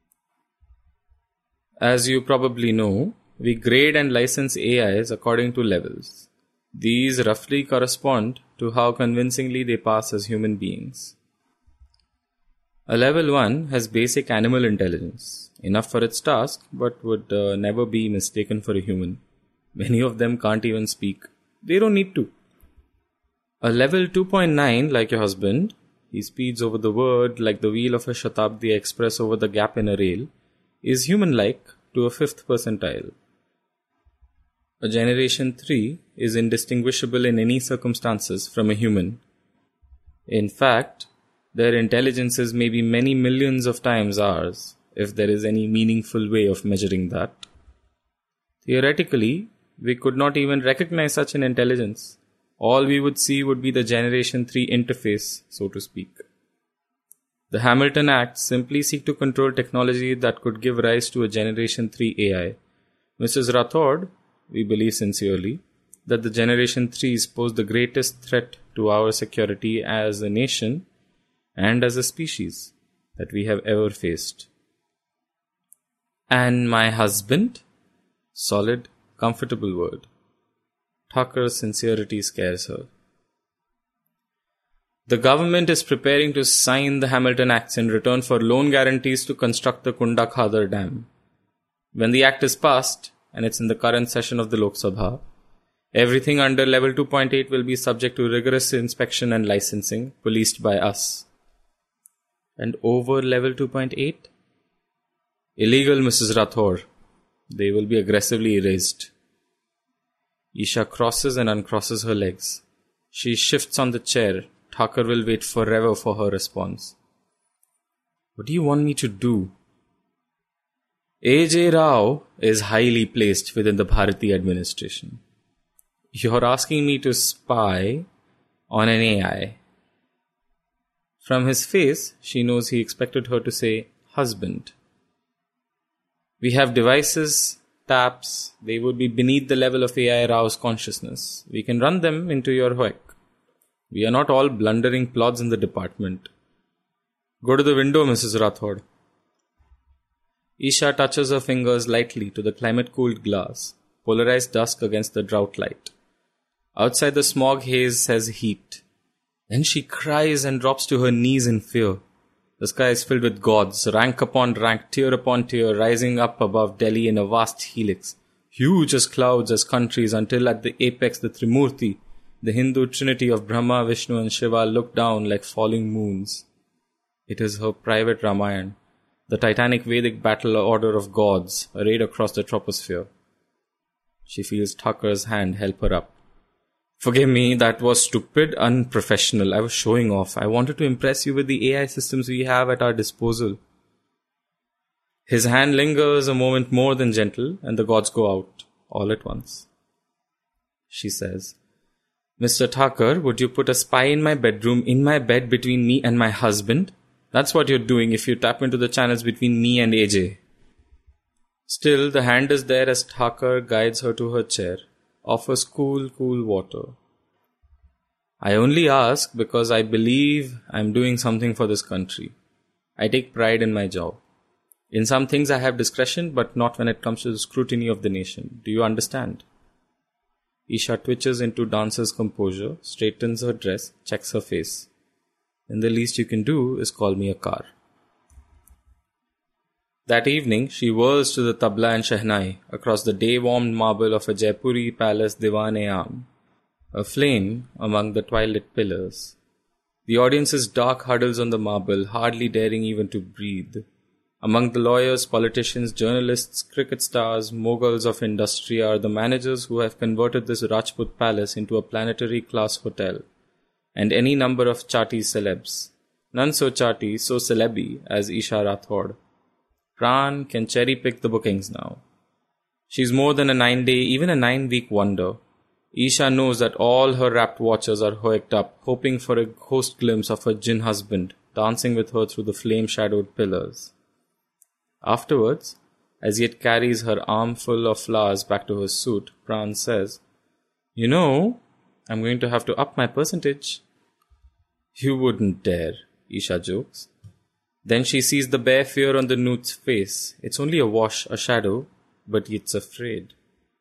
[SPEAKER 9] As you probably know, we grade and license A Is according to levels. These roughly correspond to how convincingly they pass as human beings. A level one has basic animal intelligence, enough for its task, but would uh, never be mistaken for a human. Many of them can't even speak. They don't need to. A level two point nine, like your husband, he speeds over the word like the wheel of a Shatabdi Express over the gap in a rail, is human-like to a fifth percentile. A Generation three is indistinguishable in any circumstances from a human. In fact, their intelligences may be many millions of times ours, if there is any meaningful way of measuring that. Theoretically, we could not even recognize such an intelligence. All we would see would be the Generation three interface, so to speak. The Hamilton Acts simply seek to control technology that could give rise to a Generation three A I. Missus Rathod, we believe sincerely, that the Generation threes pose the greatest threat to our security as a nation and as a species that we have ever faced. And my husband? Solid, comfortable word. Thakur's sincerity scares her. The government is preparing to sign the Hamilton Acts in return for loan guarantees to construct the Kunda Khadar Dam. When the act is passed, and it's in the current session of the Lok Sabha, everything under level two point eight will be subject to rigorous inspection and licensing, policed by us. And over level two point eight? Illegal, Missus Rathod. They will be aggressively erased. Isha crosses and uncrosses her legs. She shifts on the chair. Thakur will wait forever for her response. What do you want me to do? A J Rao is highly placed within the Bharati administration. You're asking me to spy on an A I. From his face, she knows he expected her to say husband. We have devices, taps, they would be beneath the level of A I Rao's consciousness. We can run them into your hoek. We are not all blundering plods in the department. Go to the window, Missus Rathod. Isha touches her fingers lightly to the climate-cooled glass, polarized dusk against the drought light. Outside the smog haze says heat. Then she cries and drops to her knees in fear. The sky is filled with gods, rank upon rank, tier upon tier, rising up above Delhi in a vast helix, huge as clouds, as countries, until at the apex the Trimurti, the Hindu trinity of Brahma, Vishnu and Shiva, look down like falling moons. It is her private Ramayana, the titanic Vedic battle order of gods, arrayed across the troposphere. She feels Thakur's hand help her up. Forgive me, that was stupid, unprofessional. I was showing off. I wanted to impress you with the A I systems we have at our disposal. His hand lingers a moment more than gentle, and the gods go out, all at once. She says, Mister Thakur, would you put a spy in my bedroom, in my bed between me and my husband? That's what you're doing if you tap into the channels between me and A J. Still, the hand is there as Thakur guides her to her chair, offers cool, cool water. I only ask because I believe I'm doing something for this country. I take pride in my job. In some things I have discretion, but not when it comes to the scrutiny of the nation. Do you understand? Isha twitches into dancer's composure, straightens her dress, checks her face. Then the least you can do is call me a car. That evening, she whirls to the tabla and shehnai across the day-warmed marble of a Jaipuri palace diwan-e-aam, a flame among the twilight pillars. The audience's dark huddles on the marble, hardly daring even to breathe. Among the lawyers, politicians, journalists, cricket stars, moguls of industry are the managers who have converted this Rajput palace into a planetary class hotel, and any number of chati celebs. None so chati, so celebi as Isha Rathod. Pran can cherry-pick the bookings now. She's more than a nine-day, even a nine-week wonder. Isha knows that all her rapt watchers are hoiked up, hoping for a ghost glimpse of her jinn husband dancing with her through the flame-shadowed pillars. Afterwards, as he yet carries her armful of flowers back to her suit, Pran says, "You know, I'm going to have to up my percentage." "You wouldn't dare," Isha jokes. Then she sees the bare fear on the Noot's face. It's only a wash, a shadow, but it's afraid.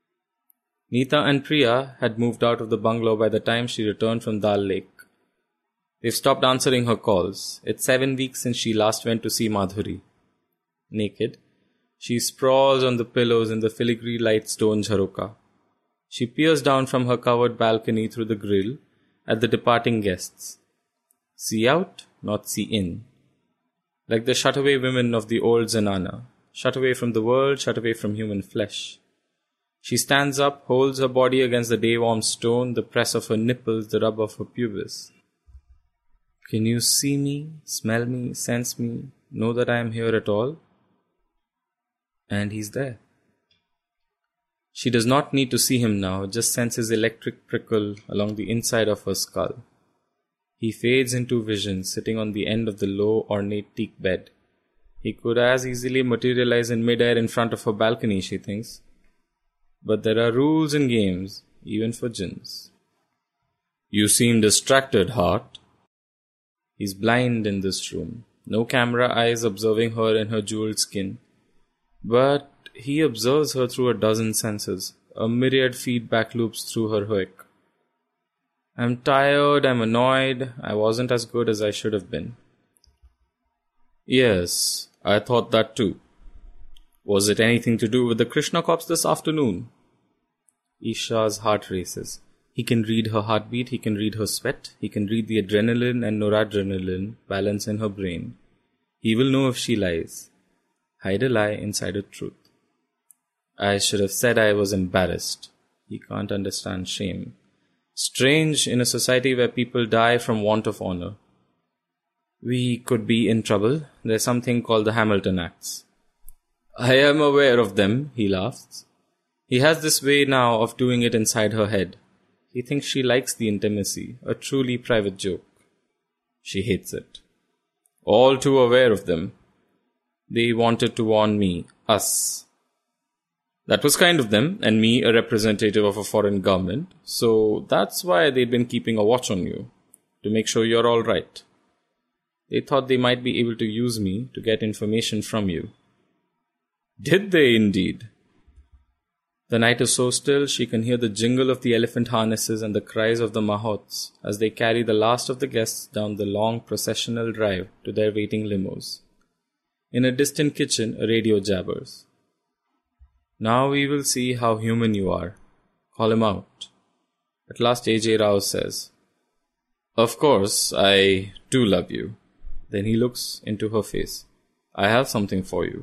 [SPEAKER 9] Neeta and Priya had moved out of the bungalow by the time she returned from Dal Lake. They've stopped answering her calls. It's seven weeks since she last went to see Madhuri. Naked, she sprawls on the pillows in the filigree light stone jharoka. She peers down from her covered balcony through the grill at the departing guests. See out, not see in. Like the shut-away women of the old Zenana, shut away from the world, shut away from human flesh. She stands up, holds her body against the day-warm stone, the press of her nipples, the rub of her pubis. Can you see me, smell me, sense me, know that I am here at all? And he's there. She does not need to see him now, just sense his electric prickle along the inside of her skull. He fades into vision, sitting on the end of the low, ornate teak bed. He could as easily materialize in midair in front of her balcony, she thinks. But there are rules in games, even for jinns. You seem distracted, heart. He's blind in this room. No camera eyes observing her in her jeweled skin. But he observes her through a dozen senses, a myriad feedback loops through her hoik. I'm tired, I'm annoyed, I wasn't as good as I should have been. Yes, I thought that too. Was it anything to do with the Krishna corpse this afternoon? Isha's heart races. He can read her heartbeat, he can read her sweat, he can read the adrenaline and noradrenaline balance in her brain. He will know if she lies. Hide a lie inside a truth. I should have said I was embarrassed. He can't understand shame. Strange in a society where people die from want of honor. We could be in trouble. There's something called the Hamilton Acts. I am aware of them, he laughs. He has this way now of doing it inside her head. He thinks she likes the intimacy, a truly private joke. She hates it. All too aware of them. They wanted to warn me, us. That was kind of them, and me a representative of a foreign government, so that's why they'd been keeping a watch on you, to make sure you're all right. They thought they might be able to use me to get information from you. Did they indeed? The night is so still she can hear the jingle of the elephant harnesses and the cries of the mahots as they carry the last of the guests down the long processional drive to their waiting limos. In a distant kitchen, a radio jabbers. Now we will see how human you are. Call him out. At last A J Rao says, Of course, I do love you. Then he looks into her face. I have something for you.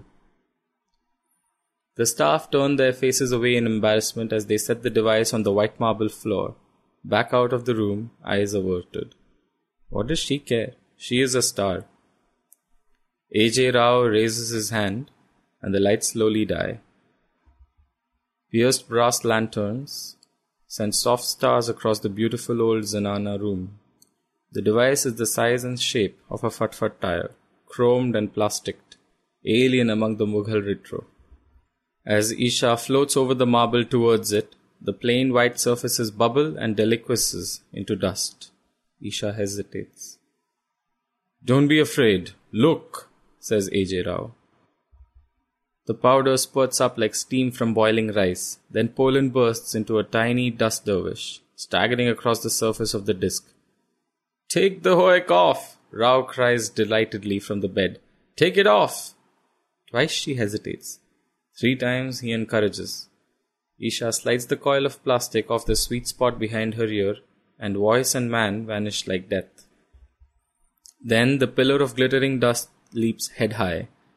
[SPEAKER 9] The staff turn their faces away in embarrassment as they set the device on the white marble floor. Back out of the room, eyes averted. What does she care? She is a star. A J Rao raises his hand, and the lights slowly die. Pierced brass lanterns send soft stars across the beautiful old Zenana room. The device is the size and shape of a fat-fat tire, chromed and plasticked, alien among the Mughal retro. As Isha floats over the marble towards it, the plain white surfaces bubble and deliquesces into dust. Isha hesitates. Don't be afraid. Look, says A J Rao. The powder spurts up like steam from boiling rice. Then Poland bursts into a tiny dust dervish, staggering across the surface of the disc. Take the hoik off, Rao cries delightedly from the bed. Take it off. Twice she hesitates. Three times he encourages. Isha slides the coil of plastic off the sweet spot behind her ear, and voice and man vanish like death. Then the pillar of glittering dust leaps head high.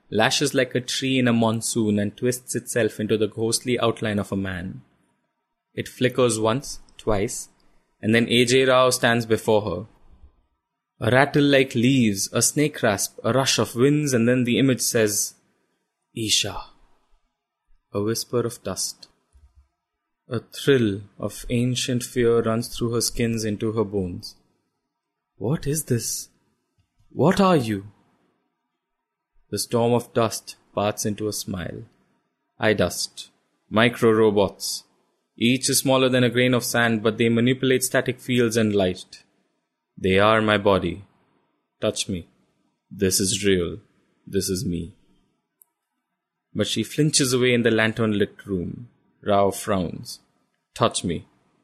[SPEAKER 9] lashes like a tree in a monsoon and twists itself into the ghostly outline of a man. It flickers once, twice, and then A J Rao stands before her. A rattle like leaves, a snake rasp, a rush of winds, and then the image says, Isha. A whisper of dust. A thrill of ancient fear runs through her skins into her bones. What is this? What are you? The storm of dust parts into a smile. iDust. Micro-robots. Each is smaller than a grain of sand, but they manipulate static fields and light. They are my body. Touch me. This is real. This is me. But she flinches away in the lantern-lit room. Rao frowns. Touch me.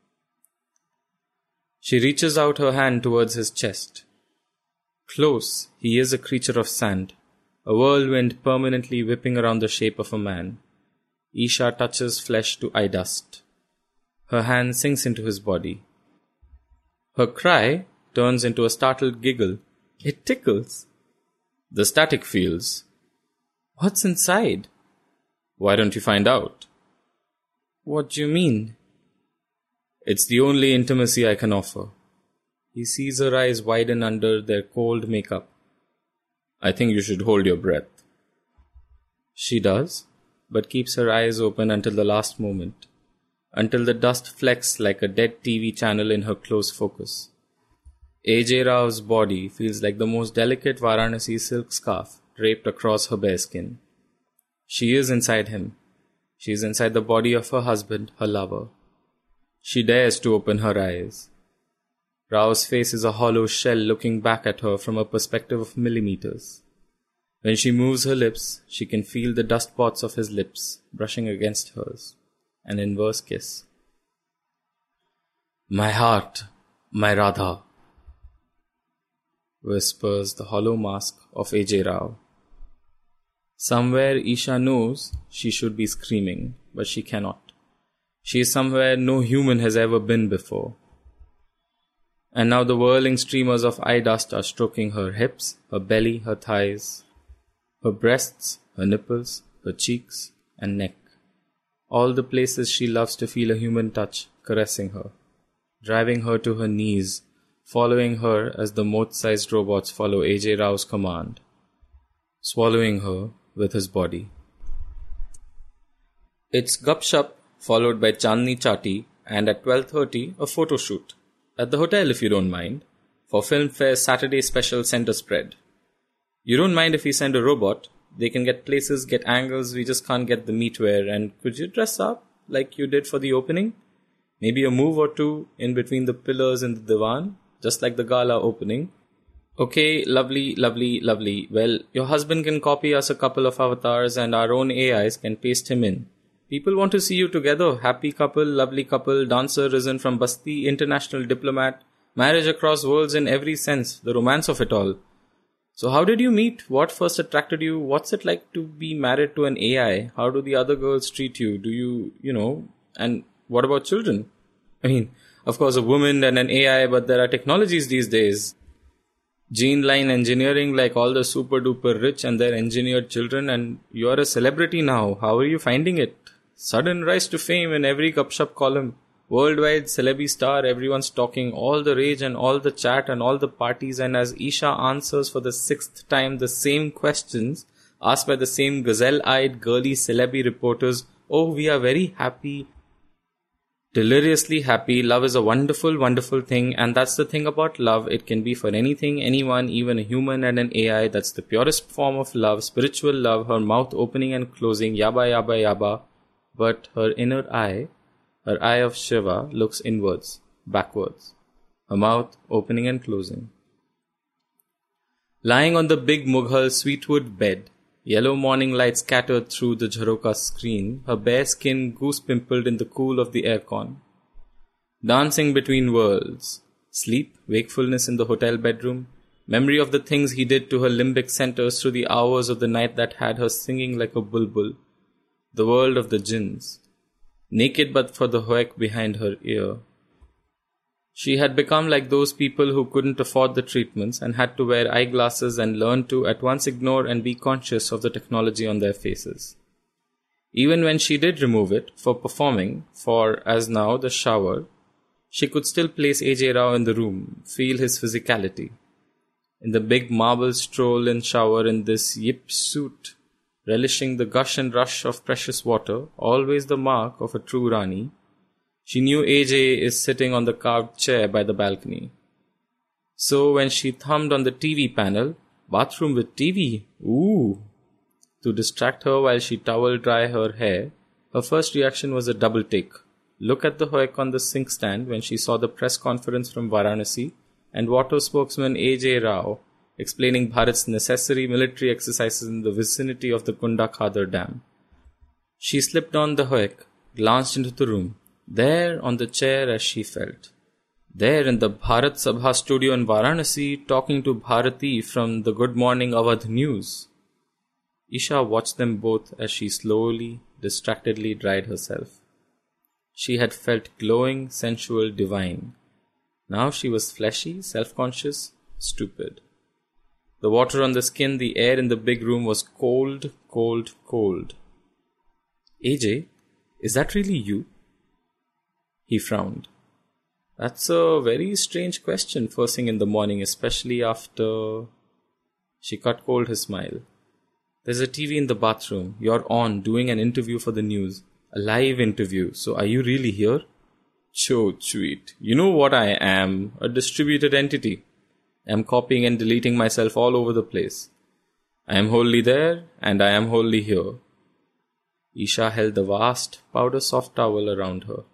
[SPEAKER 9] She reaches out her hand towards his chest. Close, he is a creature of sand, a whirlwind permanently whipping around the shape of a man. Isha touches flesh to iDust. Her hand sinks into his body. Her cry turns into a startled giggle. It tickles. The static fields. What's inside? Why don't you find out? What do you mean? It's the only intimacy I can offer. He sees her eyes widen under their cold makeup. I think you should hold your breath. She does, but keeps her eyes open until the last moment, until the dust flecks like a dead T V channel in her close focus. A J Rao's body feels like the most delicate Varanasi silk scarf draped across her bare skin. She is inside him. She is inside the body of her husband, her lover. She dares to open her eyes. Rao's face is a hollow shell looking back at her from a perspective of millimeters. When she moves her lips, she can feel the dust spots of his lips brushing against hers. An inverse kiss. My heart, my Radha, whispers the hollow mask of A J Rao. Somewhere Isha knows she should be screaming, but she cannot. She is somewhere no human has ever been before. And now the whirling streamers of iDust are stroking her hips, her belly, her thighs, her breasts, her nipples, her cheeks and neck. All the places she loves to feel a human touch caressing her, driving her to her knees, following her as the moth-sized robots follow A J Rao's command, swallowing her with his body. It's Gupshup, followed by Chandni Chati, and at twelve thirty a photo shoot. At the hotel if you don't mind, for Filmfare's Saturday special center spread. You don't mind if we send a robot? They can get places, get angles, we just can't get the meatware. And could you dress up like you did for the opening? Maybe a move or two in between the pillars in the divan, just like the gala opening. Okay, lovely, lovely, lovely. Well, your husband can copy us a couple of avatars and our own A Is can paste him in. People want to see you together. Happy couple, lovely couple, dancer risen from Basti, international diplomat, marriage across worlds in every sense, the romance of it all. So how did you meet? What first attracted you? What's it like to be married to an A I? How do the other girls treat you? Do you, you know, and what about children? I mean, of course a woman and an A I, but there are technologies these days. Gene line engineering like all the super duper rich and their engineered children, and you're a celebrity now. How are you finding it? Sudden rise to fame in every Gupshup column. Worldwide celebrity star, everyone's talking, all the rage and all the chat and all the parties, and as Isha answers for the sixth time the same questions asked by the same gazelle-eyed girly celebrity reporters, oh, we are very happy. Deliriously happy. Love is a wonderful, wonderful thing, and that's the thing about love. It can be for anything, anyone, even a human and an A I. That's the purest form of love, spiritual love, her mouth opening and closing, yabba yabba yabba. But her inner eye, her eye of Shiva, looks inwards, backwards, her mouth opening and closing. Lying on the big Mughal sweetwood bed, yellow morning light scattered through the Jharoka screen, her bare skin goose-pimpled in the cool of the aircon. Dancing between worlds, sleep, wakefulness in the hotel bedroom, memory of the things he did to her limbic centers through the hours of the night that had her singing like a bulbul. The world of the jinns, naked but for the hoek behind her ear. She had become like those people who couldn't afford the treatments and had to wear eyeglasses and learn to at once ignore and be conscious of the technology on their faces. Even when she did remove it for performing, for, as now, the shower, she could still place A J Rao in the room, feel his physicality. In the big marble stroll-in shower in this yip suit, relishing the gush and rush of precious water, always the mark of a true Rani, she knew A J is sitting on the carved chair by the balcony. So when she thumbed on the T V panel, bathroom with T V, ooh, to distract her while she towel dry her hair, her first reaction was a double take. Look at the hoek on the sink stand when she saw the press conference from Varanasi and water spokesman A J Rao explaining Bharat's necessary military exercises in the vicinity of the Kunda Khadar Dam. She slipped on the hoek, glanced into the room. There on the chair as she felt. There in the Bharat Sabha studio in Varanasi, talking to Bharati from the Good Morning Awadh News. Isha watched them both as she slowly, distractedly dried herself. She had felt glowing, sensual, divine. Now she was fleshy, self-conscious, stupid. The water on the skin, the air in the big room was cold, cold, cold. A J, is that really you? He frowned. That's a very strange question first thing in the morning, especially after... She cut cold his smile. There's a T V in the bathroom. You're on, doing an interview for the news. A live interview. So are you really here? Cho sweet. You know what I am. A distributed entity. I'm copying and deleting myself all over the place. I am wholly there, and I am wholly here. Isha held the vast, powder-soft towel around her.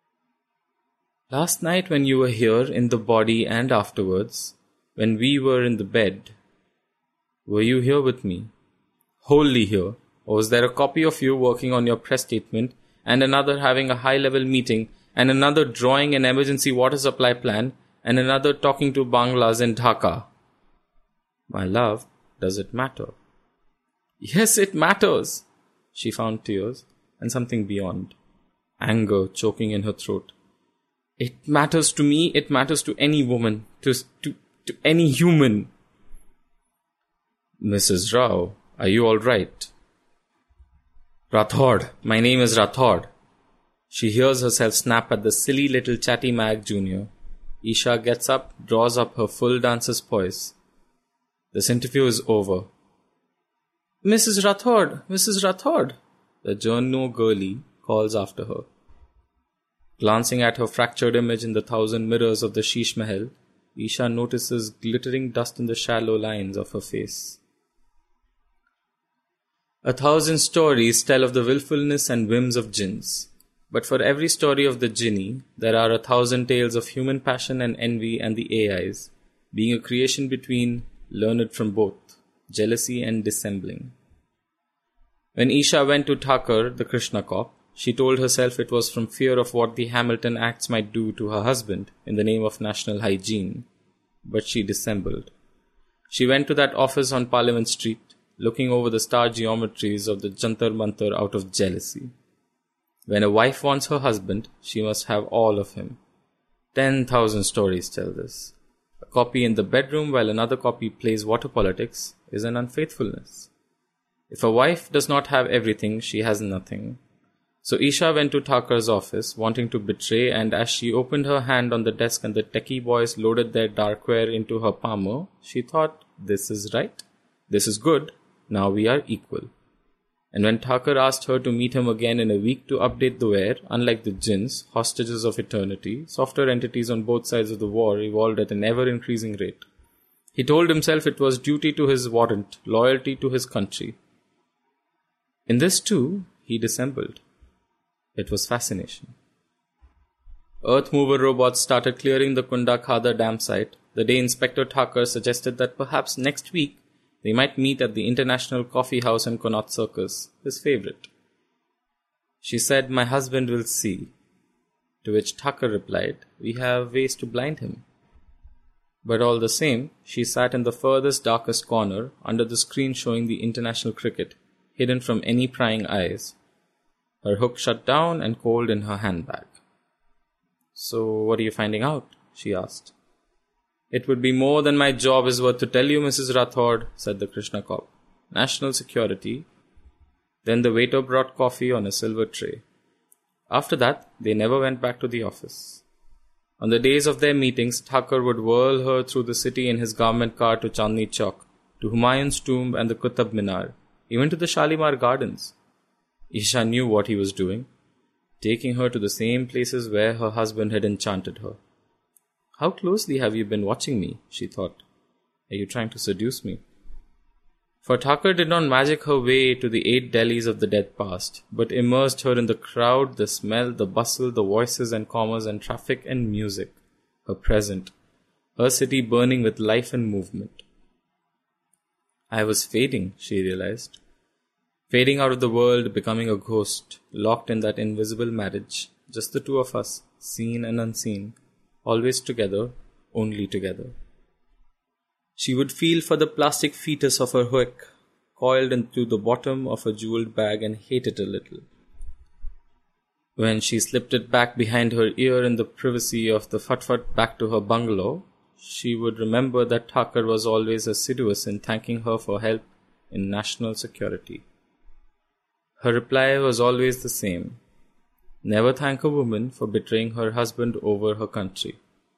[SPEAKER 9] Last night when you were here in the body and afterwards, when we were in the bed, were you here with me? Wholly here? Or was there a copy of you working on your press statement and another having a high-level meeting and another drawing an emergency water supply plan and another talking to Banglas in Dhaka? My love, does it matter? Yes, it matters. She found tears and something beyond. Anger choking in her throat. It matters to me, it matters to any woman, to, to, to any human. Missus Rao, are you all right? Rathod, my name is Rathod. She hears herself snap at the silly little chatty mag junior. Isha gets up, draws up her full dancer's poise. This interview is over. Missus Rathod, Missus Rathod, the Journo girlie calls after her. Glancing at her fractured image in the thousand mirrors of the Sheesh Mahal, Isha notices glittering dust in the shallow lines of her face. A thousand stories tell of the willfulness and whims of jinns. But for every story of the jinni, there are a thousand tales of human passion and envy and the A Is, being a creation between, learned from both, jealousy and dissembling. When Isha went to Thakur, the Krishna cop, she told herself it was from fear of what the Hamilton Acts might do to her husband in the name of national hygiene. But she dissembled. She went to that office on Parliament Street, looking over the star geometries of the Jantar Mantar out of jealousy. When a wife wants her husband, she must have all of him. Ten thousand stories tell this. A copy in the bedroom while another copy plays water politics is an unfaithfulness. If a wife does not have everything, she has nothing. So Isha went to Thakur's office, wanting to betray, and as she opened her hand on the desk and the techie boys loaded their darkware into her palmer, she thought, this is right, this is good, now we are equal. And when Thakur asked her to meet him again in a week to update the ware, unlike the jinns, hostages of eternity, softer entities on both sides of the war evolved at an ever-increasing rate. He told himself it was duty to his warrant, loyalty to his country. In this too, he dissembled. It was fascination. Earth mover robots started clearing the Kunda Khadar dam site the day Inspector Thakur suggested that perhaps next week they might meet at the International Coffee House in Connaught Circus, his favourite. She said, my husband will see. To which Thakur replied, we have ways to blind him. But all the same, she sat in the furthest darkest corner under the screen showing the international cricket, hidden from any prying eyes. Her hook shut down and cold in her handbag. So what are you finding out? she asked. It would be more than my job is worth to tell you, Missus Rathod, said the Krishna cop. National security. Then the waiter brought coffee on a silver tray. After that, they never went back to the office. On the days of their meetings, Thakur would whirl her through the city in his government car to Chandni Chowk, to Humayun's tomb and the Qutub Minar, even to the Shalimar Gardens. Isha knew what he was doing, taking her to the same places where her husband had enchanted her. How closely have you been watching me? She thought. Are you trying to seduce me? For Thakur did not magic her way to the eight Delhis of the dead past, but immersed her in the crowd, the smell, the bustle, the voices and commerce and traffic and music, her present, her city burning with life and movement. I was fading, she realized. Fading out of the world, becoming a ghost, locked in that invisible marriage, just the two of us, seen and unseen, always together, only together. She would feel for the plastic fetus of her hoek, coiled into the bottom of a jewelled bag, and hate it a little. When she slipped it back behind her ear in the privacy of the Fat-Fat back to her bungalow, she would remember that Thakur was always assiduous in thanking her for help in national security. Her reply was always the same. Never thank a woman for betraying her husband over her country.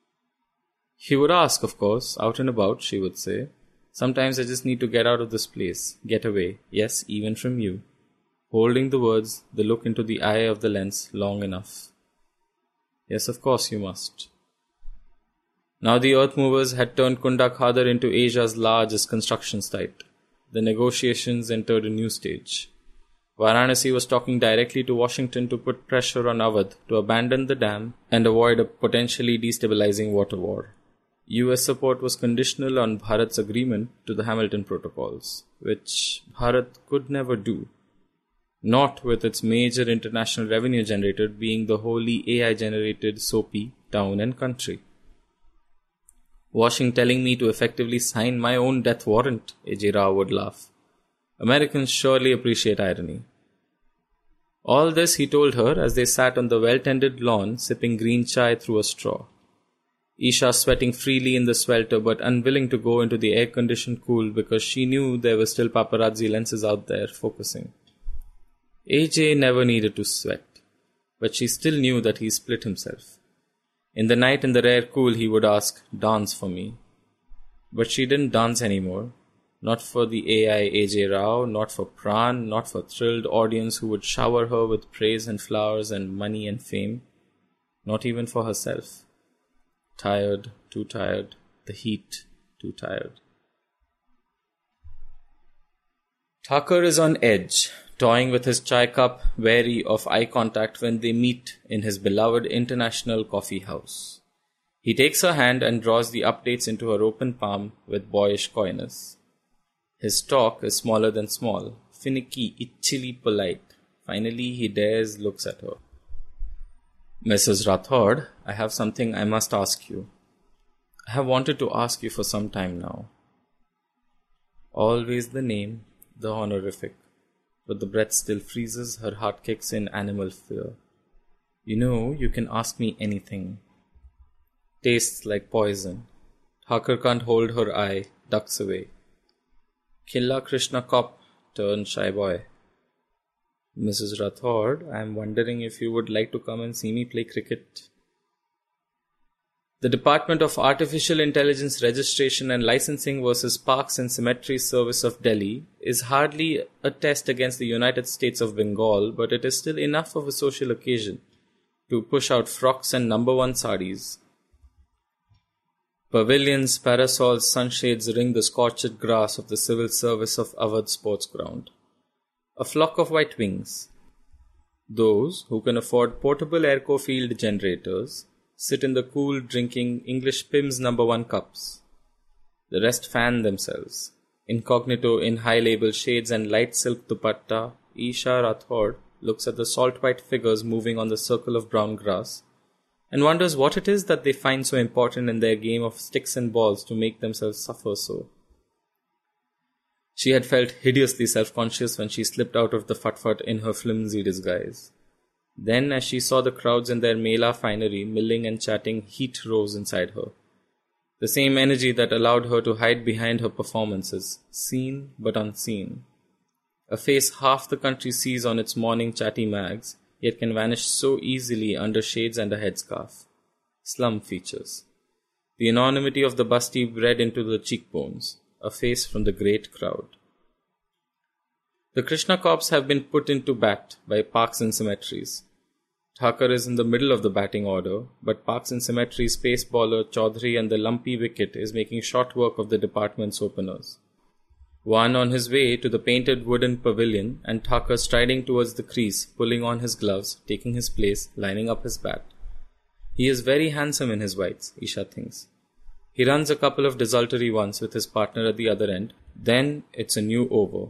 [SPEAKER 9] He would ask, of course, out and about, she would say. Sometimes I just need to get out of this place, get away, yes, even from you. Holding the words, the look into the eye of the lens long enough. Yes, of course you must. Now the earth movers had turned Kunda Khadar into Asia's largest construction site. The negotiations entered a new stage. Varanasi was talking directly to Washington to put pressure on Awadh to abandon the dam and avoid a potentially destabilizing water war. U S support was conditional on Bharat's agreement to the Hamilton Protocols, which Bharat could never do, not with its major international revenue generator being the wholly A I-generated soapy town and country. Washington telling me to effectively sign my own death warrant, A J Rao would laugh. Americans surely appreciate irony. All this he told her as they sat on the well-tended lawn sipping green chai through a straw. Isha sweating freely in the swelter but unwilling to go into the air-conditioned cool because she knew there were still paparazzi lenses out there focusing. A J never needed to sweat, but she still knew that he split himself. In the night in the rare cool he would ask, "Dance for me." But she didn't dance anymore. Not for the A I A J Rao, not for Pran, not for thrilled audience who would shower her with praise and flowers and money and fame. Not even for herself. Tired, too tired, the heat, too tired. Thakur is on edge, toying with his chai cup, wary of eye contact when they meet in his beloved international coffee house. He takes her hand and draws the updates into her open palm with boyish coyness. His talk is smaller than small, finicky, itchily polite. Finally, he dares looks at her. Missus Rathod, I have something I must ask you. I have wanted to ask you for some time now. Always the name, the honorific. But the breath still freezes, her heart kicks in animal fear. You know, you can ask me anything. Tastes like poison. Thakur can't hold her eye, ducks away. Khilla Krishna cop turned shy boy. Missus Rathod, I am wondering if you would like to come and see me play cricket. The Department of Artificial Intelligence Registration and Licensing versus Parks and Cemetery Service of Delhi is hardly a test against the United States of Bengal, but it is still enough of a social occasion to push out frocks and number one saris. Pavilions, parasols, sunshades ring the scorched grass of the civil service of Awadh Sports Ground. A flock of white wings. Those who can afford portable air-cooled generators sit in the cool drinking English P I M's number one cups. The rest fan themselves. Incognito in high-label shades and light silk dupatta, Isha Rathod looks at the salt-white figures moving on the circle of brown grass and wonders what it is that they find so important in their game of sticks and balls to make themselves suffer so. She had felt hideously self-conscious when she slipped out of the Fat-Fat in her flimsy disguise. Then, as she saw the crowds in their Mela finery milling and chatting, heat rose inside her. The same energy that allowed her to hide behind her performances, seen but unseen. A face half the country sees on its morning chatty mags, yet can vanish so easily under shades and a headscarf. Slum features. The anonymity of the busty bred into the cheekbones, a face from the great crowd. The Krishna Corps have been put into bat by Parks and Cemeteries. Thakur is in the middle of the batting order, but Parks and Cemeteries pace bowler Chaudhary and the lumpy wicket is making short work of the department's openers. One on his way to the painted wooden pavilion, and Thakur striding towards the crease, pulling on his gloves, taking his place, lining up his bat. He is very handsome in his whites, Isha thinks. He runs a couple of desultory ones with his partner at the other end, then it's a new over.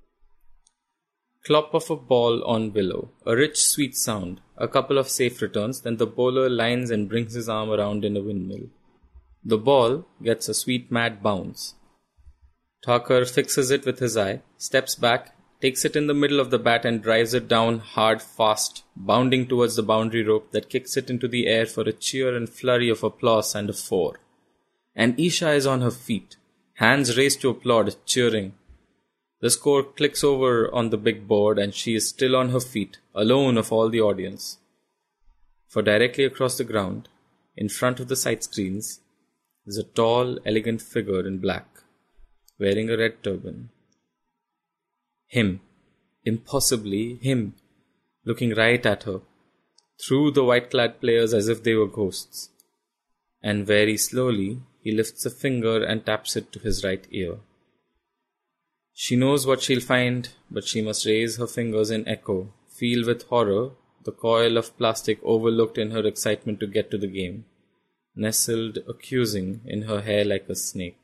[SPEAKER 9] Clop of a ball on willow, a rich sweet sound, a couple of safe returns, then the bowler lines and brings his arm around in a windmill. The ball gets a sweet mad bounce. Thakur fixes it with his eye, steps back, takes it in the middle of the bat and drives it down hard, fast, bounding towards the boundary rope that kicks it into the air for a cheer and flurry of applause and a four. And Isha is on her feet, hands raised to applaud, cheering. The score clicks over on the big board and she is still on her feet, alone of all the audience. For directly across the ground, in front of the sight screens, is a tall, elegant figure in black, wearing a red turban. Him, impossibly him, looking right at her, through the white-clad players as if they were ghosts. And very slowly, he lifts a finger and taps it to his right ear. She knows what she'll find, but she must raise her fingers in echo, feel with horror the coil of plastic overlooked in her excitement to get to the game, nestled accusing in her hair like a snake.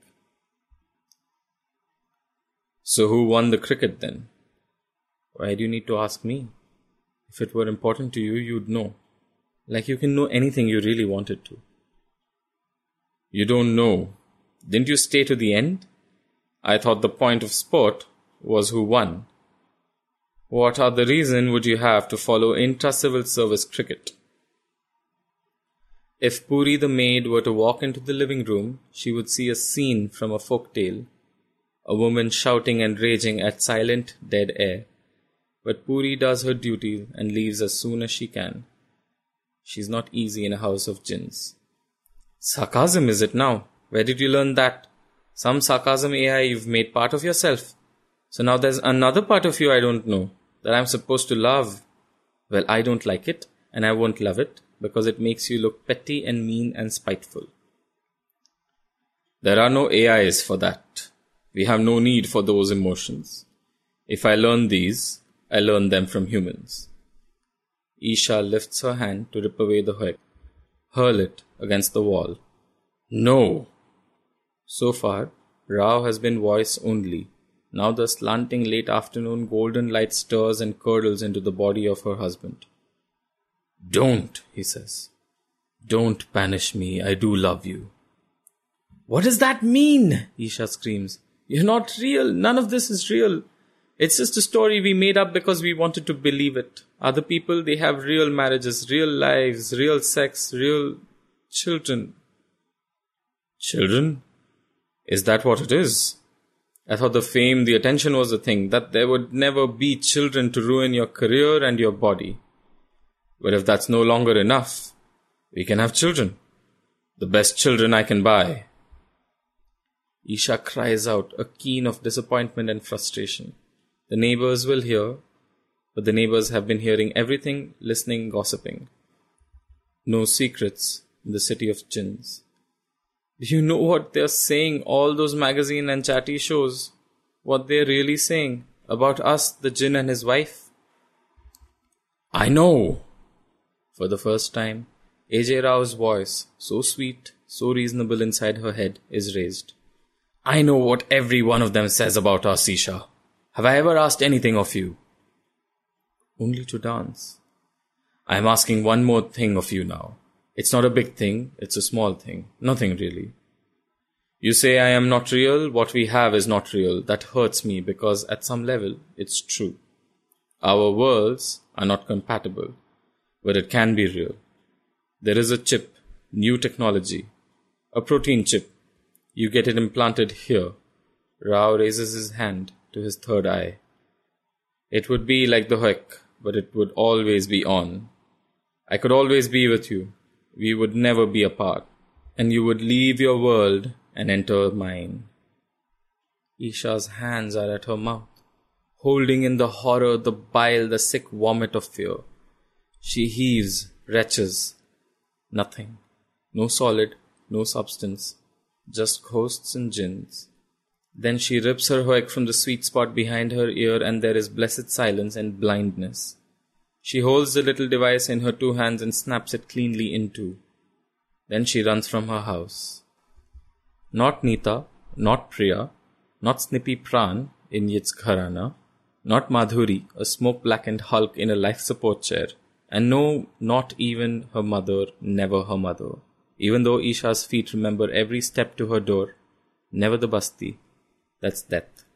[SPEAKER 9] So who won the cricket then? Why do you need to ask me? If it were important to you, you'd know. Like you can know anything you really wanted to. You don't know. Didn't you stay to the end? I thought the point of sport was who won. What other reason would you have to follow intra-civil service cricket? If Puri the maid were to walk into the living room, she would see a scene from a folk tale. A woman shouting and raging at silent, dead air. But Puri does her duty and leaves as soon as she can. She's not easy in a house of jinns. Sarcasm, is it now? Where did you learn that? Some sarcasm A I you've made part of yourself. So now there's another part of you I don't know, that I'm supposed to love. Well, I don't like it, and I won't love it, because it makes you look petty and mean and spiteful. There are no A Is for that. We have no need for those emotions. If I learn these, I learn them from humans. Isha lifts her hand to rip away the hook, hurl it against the wall. No! So far, Rao has been voice only. Now the slanting late afternoon golden light stirs and curdles into the body of her husband. Don't, he says. Don't banish me, I do love you. What does that mean? Isha screams. You're not real, none of this is real. It's just a story we made up because we wanted to believe it. Other people, they have real marriages, real lives, real sex, real children. Children? Is that what it is? I thought the fame, the attention was the thing, that there would never be children to ruin your career and your body. But if that's no longer enough, we can have children. The best children I can buy. Isha cries out, a keen of disappointment and frustration. The neighbors will hear, but the neighbors have been hearing everything, listening, gossiping. No secrets in the city of jinns. Do you know what they're saying, all those magazine and chatty shows? What they're really saying about us, the jinn and his wife? I know! For the first time, A J Rao's voice, so sweet, so reasonable inside her head, is raised. I know what every one of them says about us, Isha. Have I ever asked anything of you? Only to dance. I am asking one more thing of you now. It's not a big thing, it's a small thing. Nothing really. You say I am not real, what we have is not real. That hurts me because at some level, it's true. Our worlds are not compatible. but it can be real. There is a chip, new technology, a protein chip. You get it implanted here. Rao raises his hand to his third eye. It would be like the Hoek, but it would always be on. I could always be with you. We would never be apart. And you would leave your world and enter mine. Isha's hands are at her mouth, holding in the horror, the bile, the sick vomit of fear. She heaves, retches. Nothing. No solid, no substance. Just ghosts and jinns. Then she rips her hoek from the sweet spot behind her ear, and there is blessed silence and blindness. She holds the little device in her two hands and snaps it cleanly in two. Then she runs from her house. Not Nita, not Priya, not Snippy Pran in Yit's Gharana, not Madhuri, a smoke-blackened hulk in a life support chair, and no, not even her mother, never her mother. Even though Isha's feet remember every step to her door, never the basti. That's death.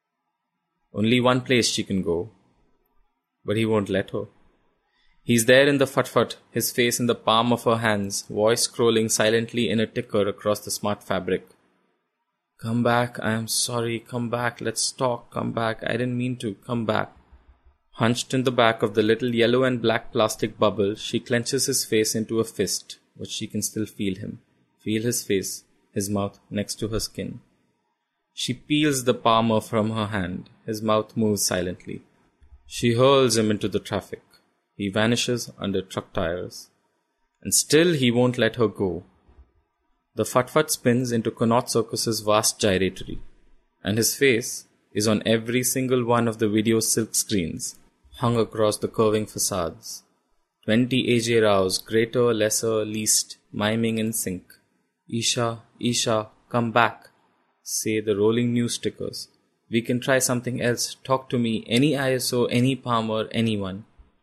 [SPEAKER 9] Only one place she can go. But he won't let her. He's there in the fut-fut, his face in the palm of her hands, voice scrolling silently in a ticker across the smart fabric. Come back, I am sorry, come back, let's talk, come back, I didn't mean to, come back. Hunched in the back of the little yellow and black plastic bubble, she clenches his face into a fist, but she can still feel him, feel his face, his mouth next to her skin. She peels the palmer from her hand, his mouth moves silently. She hurls him into the traffic. He vanishes under truck tires. And still he won't let her go. The fut-fut spins into Connaught Circus's vast gyratory, and his face is on every single one of the video silk screens hung across the curving facades. Twenty A J Raos, greater, lesser, least, miming in sync. Isha, Isha, come back, say the rolling news stickers. We can try something else. Talk to me, any I S O, any Palmer, anyone.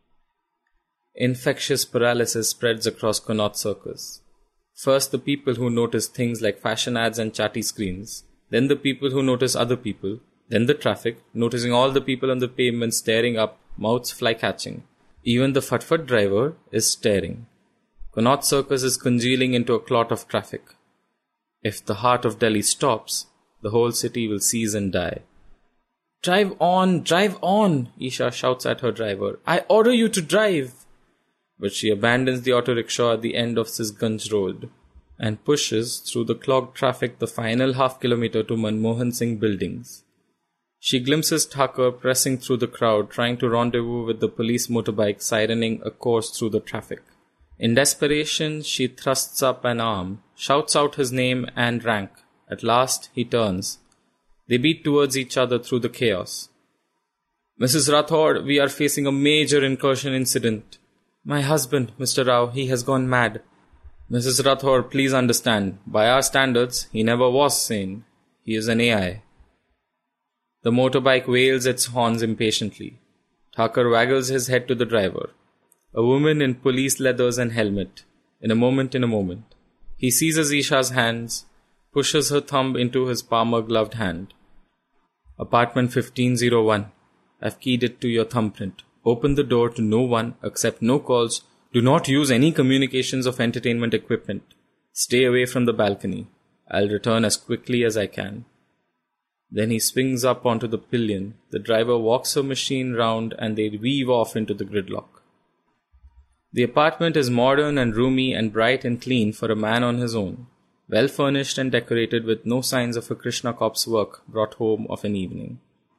[SPEAKER 9] Infectious paralysis spreads across Connaught Circus. First the people who notice things like fashion ads and chatty screens, then the people who notice other people, then the traffic, noticing all the people on the pavement staring up, mouths fly-catching. Even the fut-fut driver is staring. Connaught Circus is congealing into a clot of traffic. If the heart of Delhi stops, the whole city will seize and die. Drive on, drive on, Isha shouts at her driver. I order you to drive. But she abandons the auto rickshaw at the end of Sisganj Road and pushes through the clogged traffic the final half kilometer to Manmohan Singh buildings. She glimpses Thakur pressing through the crowd, trying to rendezvous with the police motorbike sirening a course through the traffic. In desperation, she thrusts up an arm, shouts out his name and rank. At last, he turns. They beat towards each other through the chaos. Missus Rathod, we are facing a major incursion incident. My husband, Mister Rao, he has gone mad. Missus Rathod, please understand, by our standards, he never was sane. He is an A I. The motorbike wails its horns impatiently. Thakur waggles his head to the driver. A woman in police leathers and helmet. In a moment, in a moment. He seizes Isha's hands, pushes her thumb into his palmer-gloved hand. Apartment fifteen oh one. I've keyed it to your thumbprint. Open the door to no one, accept no calls. Do not use any communications of entertainment equipment. Stay away from the balcony. I'll return as quickly as I can. Then he swings up onto the pillion. The driver walks her machine round and they weave off into the gridlock. The apartment is modern and roomy and bright and clean for a man on his own. Well furnished and decorated with no signs of a Krishna cop's work brought home of an evening.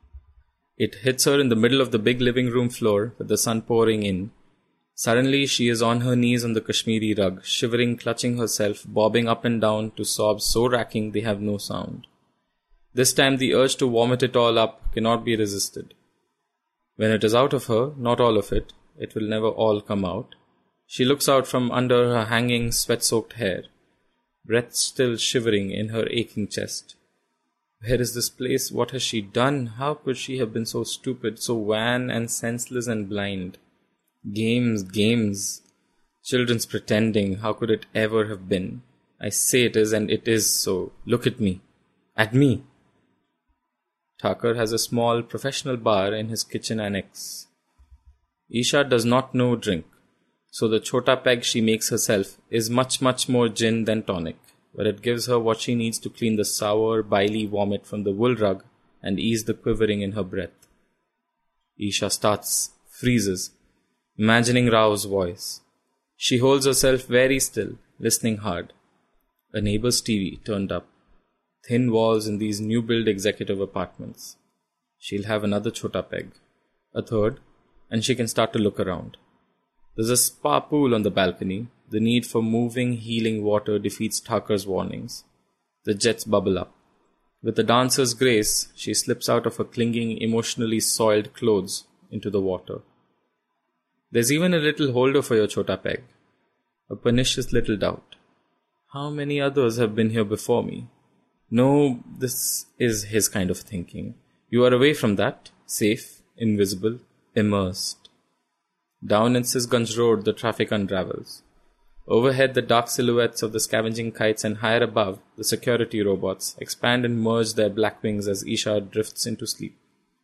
[SPEAKER 9] It hits her in the middle of the big living room floor with the sun pouring in. Suddenly she is on her knees on the Kashmiri rug, shivering, clutching herself, bobbing up and down to sobs so racking they have no sound. This time the urge to vomit it all up cannot be resisted. When it is out of her, not all of it, it will never all come out. She looks out from under her hanging, sweat-soaked hair, breath still shivering in her aching chest. Where is this place? What has she done? How could she have been so stupid, so wan and senseless and blind? Games, games. Children's pretending. How could it ever have been? I say it is, and it is so. Look at me. At me. Thakur has a small professional bar in his kitchen annex. Isha does not know drink, So the chota peg she makes herself is much, much more gin than tonic, but it gives her what she needs to clean the sour, bily vomit from the wool rug and ease the quivering in her breath. Isha starts, freezes, imagining Rao's voice. She holds herself very still, listening hard. A neighbor's T V turned up. Thin walls in these new-build executive apartments. She'll have another chota peg, a third, and she can start to look around. There's a spa pool on the balcony. The need for moving, healing water defeats Thakur's warnings. The jets bubble up. With a dancer's grace, she slips out of her clinging, emotionally soiled clothes into the water. There's even a little holder for your chota peg. A pernicious little doubt. How many others have been here before me? No, this is his kind of thinking. You are away from that, safe, invisible, immersed. Down in Sisganj Road, the traffic unravels. Overhead, the dark silhouettes of the scavenging kites, and higher above, the security robots expand and merge their black wings as Isha drifts into sleep.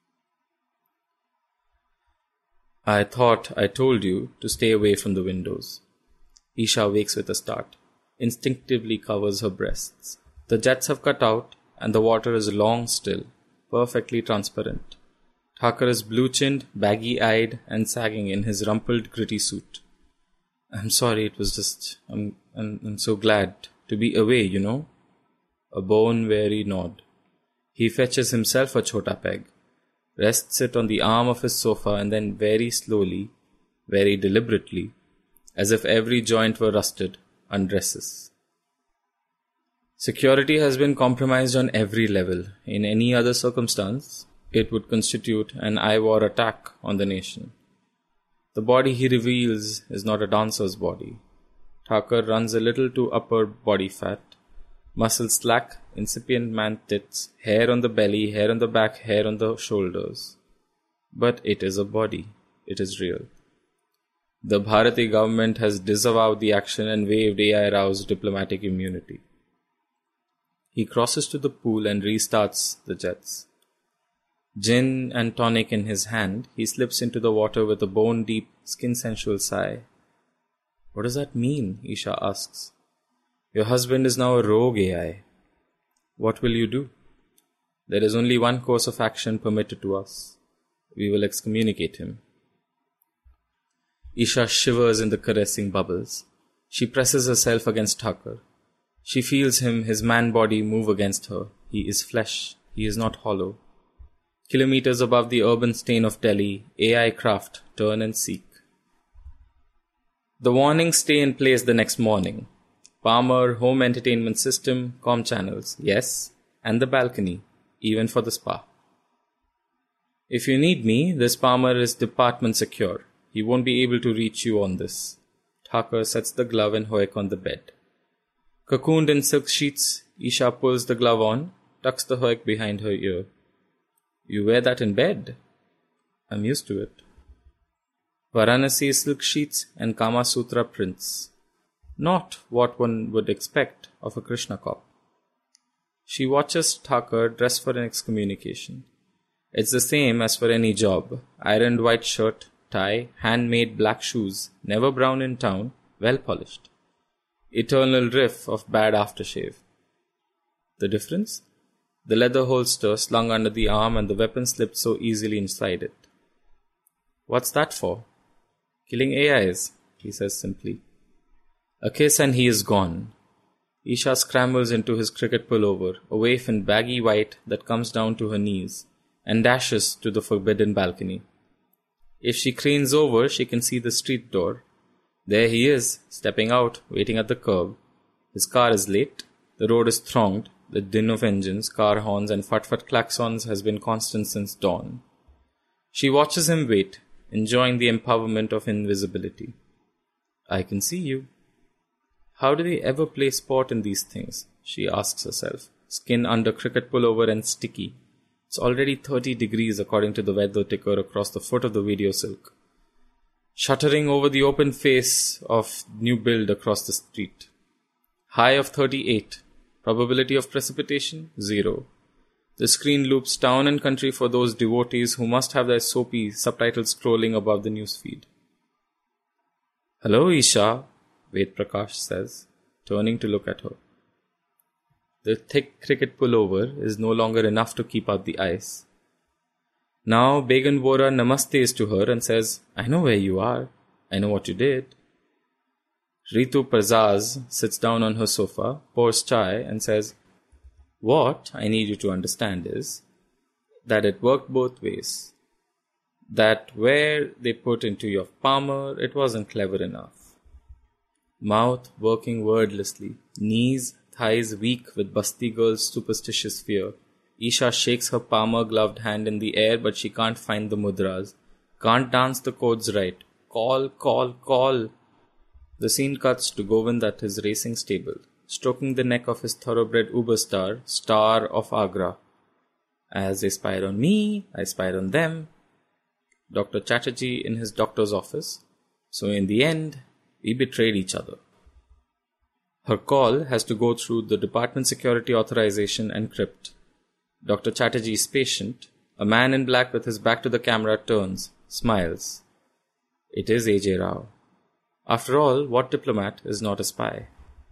[SPEAKER 9] I thought I told you to stay away from the windows. Isha wakes with a start, instinctively covers her breasts. The jets have cut out, and the water is long still, perfectly transparent. Thakur is blue-chinned, baggy-eyed, and sagging in his rumpled, gritty suit. I'm sorry, it was just... I'm, I'm, I'm so glad to be away, you know. A bone-weary nod. He fetches himself a chota peg, rests it on the arm of his sofa, and then very slowly, very deliberately, as if every joint were rusted, undresses. Security has been compromised on every level. In any other circumstance, it would constitute an I-war attack on the nation. The body he reveals is not a dancer's body. Thakur runs a little to upper body fat, muscles slack, incipient man tits, hair on the belly, hair on the back, hair on the shoulders. But it is a body. It is real. The Bharati government has disavowed the action and waived A I Rao's diplomatic immunity. He crosses to the pool and restarts the jets. Gin and tonic in his hand, he slips into the water with a bone-deep, skin-sensual sigh. What does that mean? Isha asks. Your husband is now a rogue A I. What will you do? There is only one course of action permitted to us. We will excommunicate him. Isha shivers in the caressing bubbles. She presses herself against Thakur. She feels him, his man-body, move against her. He is flesh. He is not hollow. Kilometers above the urban stain of Delhi, A I craft turn and seek. The warnings stay in place the next morning. Palmer, home entertainment system, comm channels, yes, and the balcony, even for the spa. If you need me, this Palmer is department secure. He won't be able to reach you on this. Thakur sets the glove and hoik on the bed. Cocooned in silk sheets, Isha pulls the glove on, tucks the hoik behind her ear. You wear that in bed? I'm used to it. Varanasi silk sheets and Kama Sutra prints. Not what one would expect of a Krishna cop. She watches Thakur dress for an excommunication. It's the same as for any job. Ironed white shirt, tie, handmade black shoes, never brown in town, well polished. Eternal riff of bad aftershave. The difference? The leather holster slung under the arm and the weapon slipped so easily inside it. What's that for? Killing A Is, he says simply. A kiss and he is gone. Isha scrambles into his cricket pullover, a waif in baggy white that comes down to her knees, and dashes to the forbidden balcony. If she cranes over, she can see the street door. There he is, stepping out, waiting at the curb. His car is late. The road is thronged. The din of engines, car horns, and fat-fat klaxons has been constant since dawn. She watches him wait, enjoying the empowerment of invisibility. I can see you. How do they ever play sport in these things? She asks herself. Skin under cricket pullover and sticky. It's already thirty degrees according to the weather ticker across the foot of the video silk. Shuttering over the open face of new build across the street. High of thirty-eight. Probability of precipitation? Zero. The screen loops town and country for those devotees who must have their soapy subtitles scrolling above the newsfeed. "Hello, Isha," Ved Prakash says, turning to look at her. The thick cricket pullover is no longer enough to keep out the ice. Now Began Vora namastes to her and says, "I know where you are. I know what you did." Ritu Parzaz sits down on her sofa, pours chai and says, "What I need you to understand is that it worked both ways. That where they put into your palmer, it wasn't clever enough." Mouth working wordlessly, knees, thighs weak with Basti girl's superstitious fear, Isha shakes her palmer-gloved hand in the air, but she can't find the mudras, can't dance the chords right. Call, call, call. The scene cuts to Govind at his racing stable, stroking the neck of his thoroughbred Uberstar, Star of Agra. As they spied on me, I spied on them. Doctor Chatterjee in his doctor's office. So in the end, we betrayed each other. Her call has to go through the Department Security Authorization and Crypt. Doctor Chatterjee's patient, a man in black with his back to the camera, turns, smiles. It is A J Rao. After all, what diplomat is not a spy?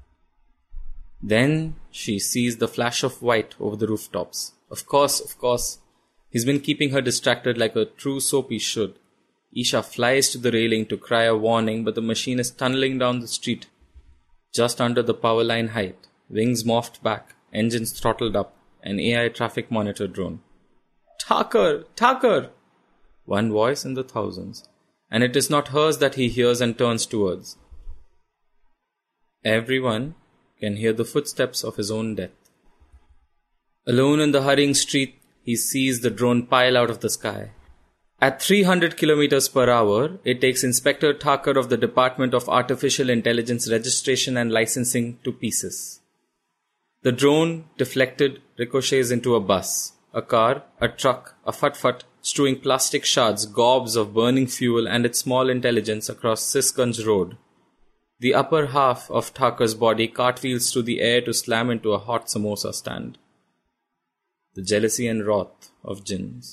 [SPEAKER 9] Then she sees the flash of white over the rooftops. Of course, of course. He's been keeping her distracted like a true soapy should. Isha flies to the railing to cry a warning, but the machine is tunneling down the street. Just under the power line height, wings morphed back, engines throttled up, an A I traffic monitor drone. "Thakur! Thakur!" One voice in the thousands, and it is not hers that he hears and turns towards. Everyone can hear the footsteps of his own death. Alone in the hurrying street, he sees the drone pile out of the sky. At three hundred kilometers per hour, it takes Inspector Thakur of the Department of Artificial Intelligence Registration and Licensing to pieces. The drone, deflected, ricochets into a bus, a car, a truck, a fut-fut, strewing plastic shards, gobs of burning fuel and its small intelligence across Sisganj Road. The upper half of Thakur's body cartwheels through the air to slam into a hot samosa stand. The jealousy and wrath of jinns.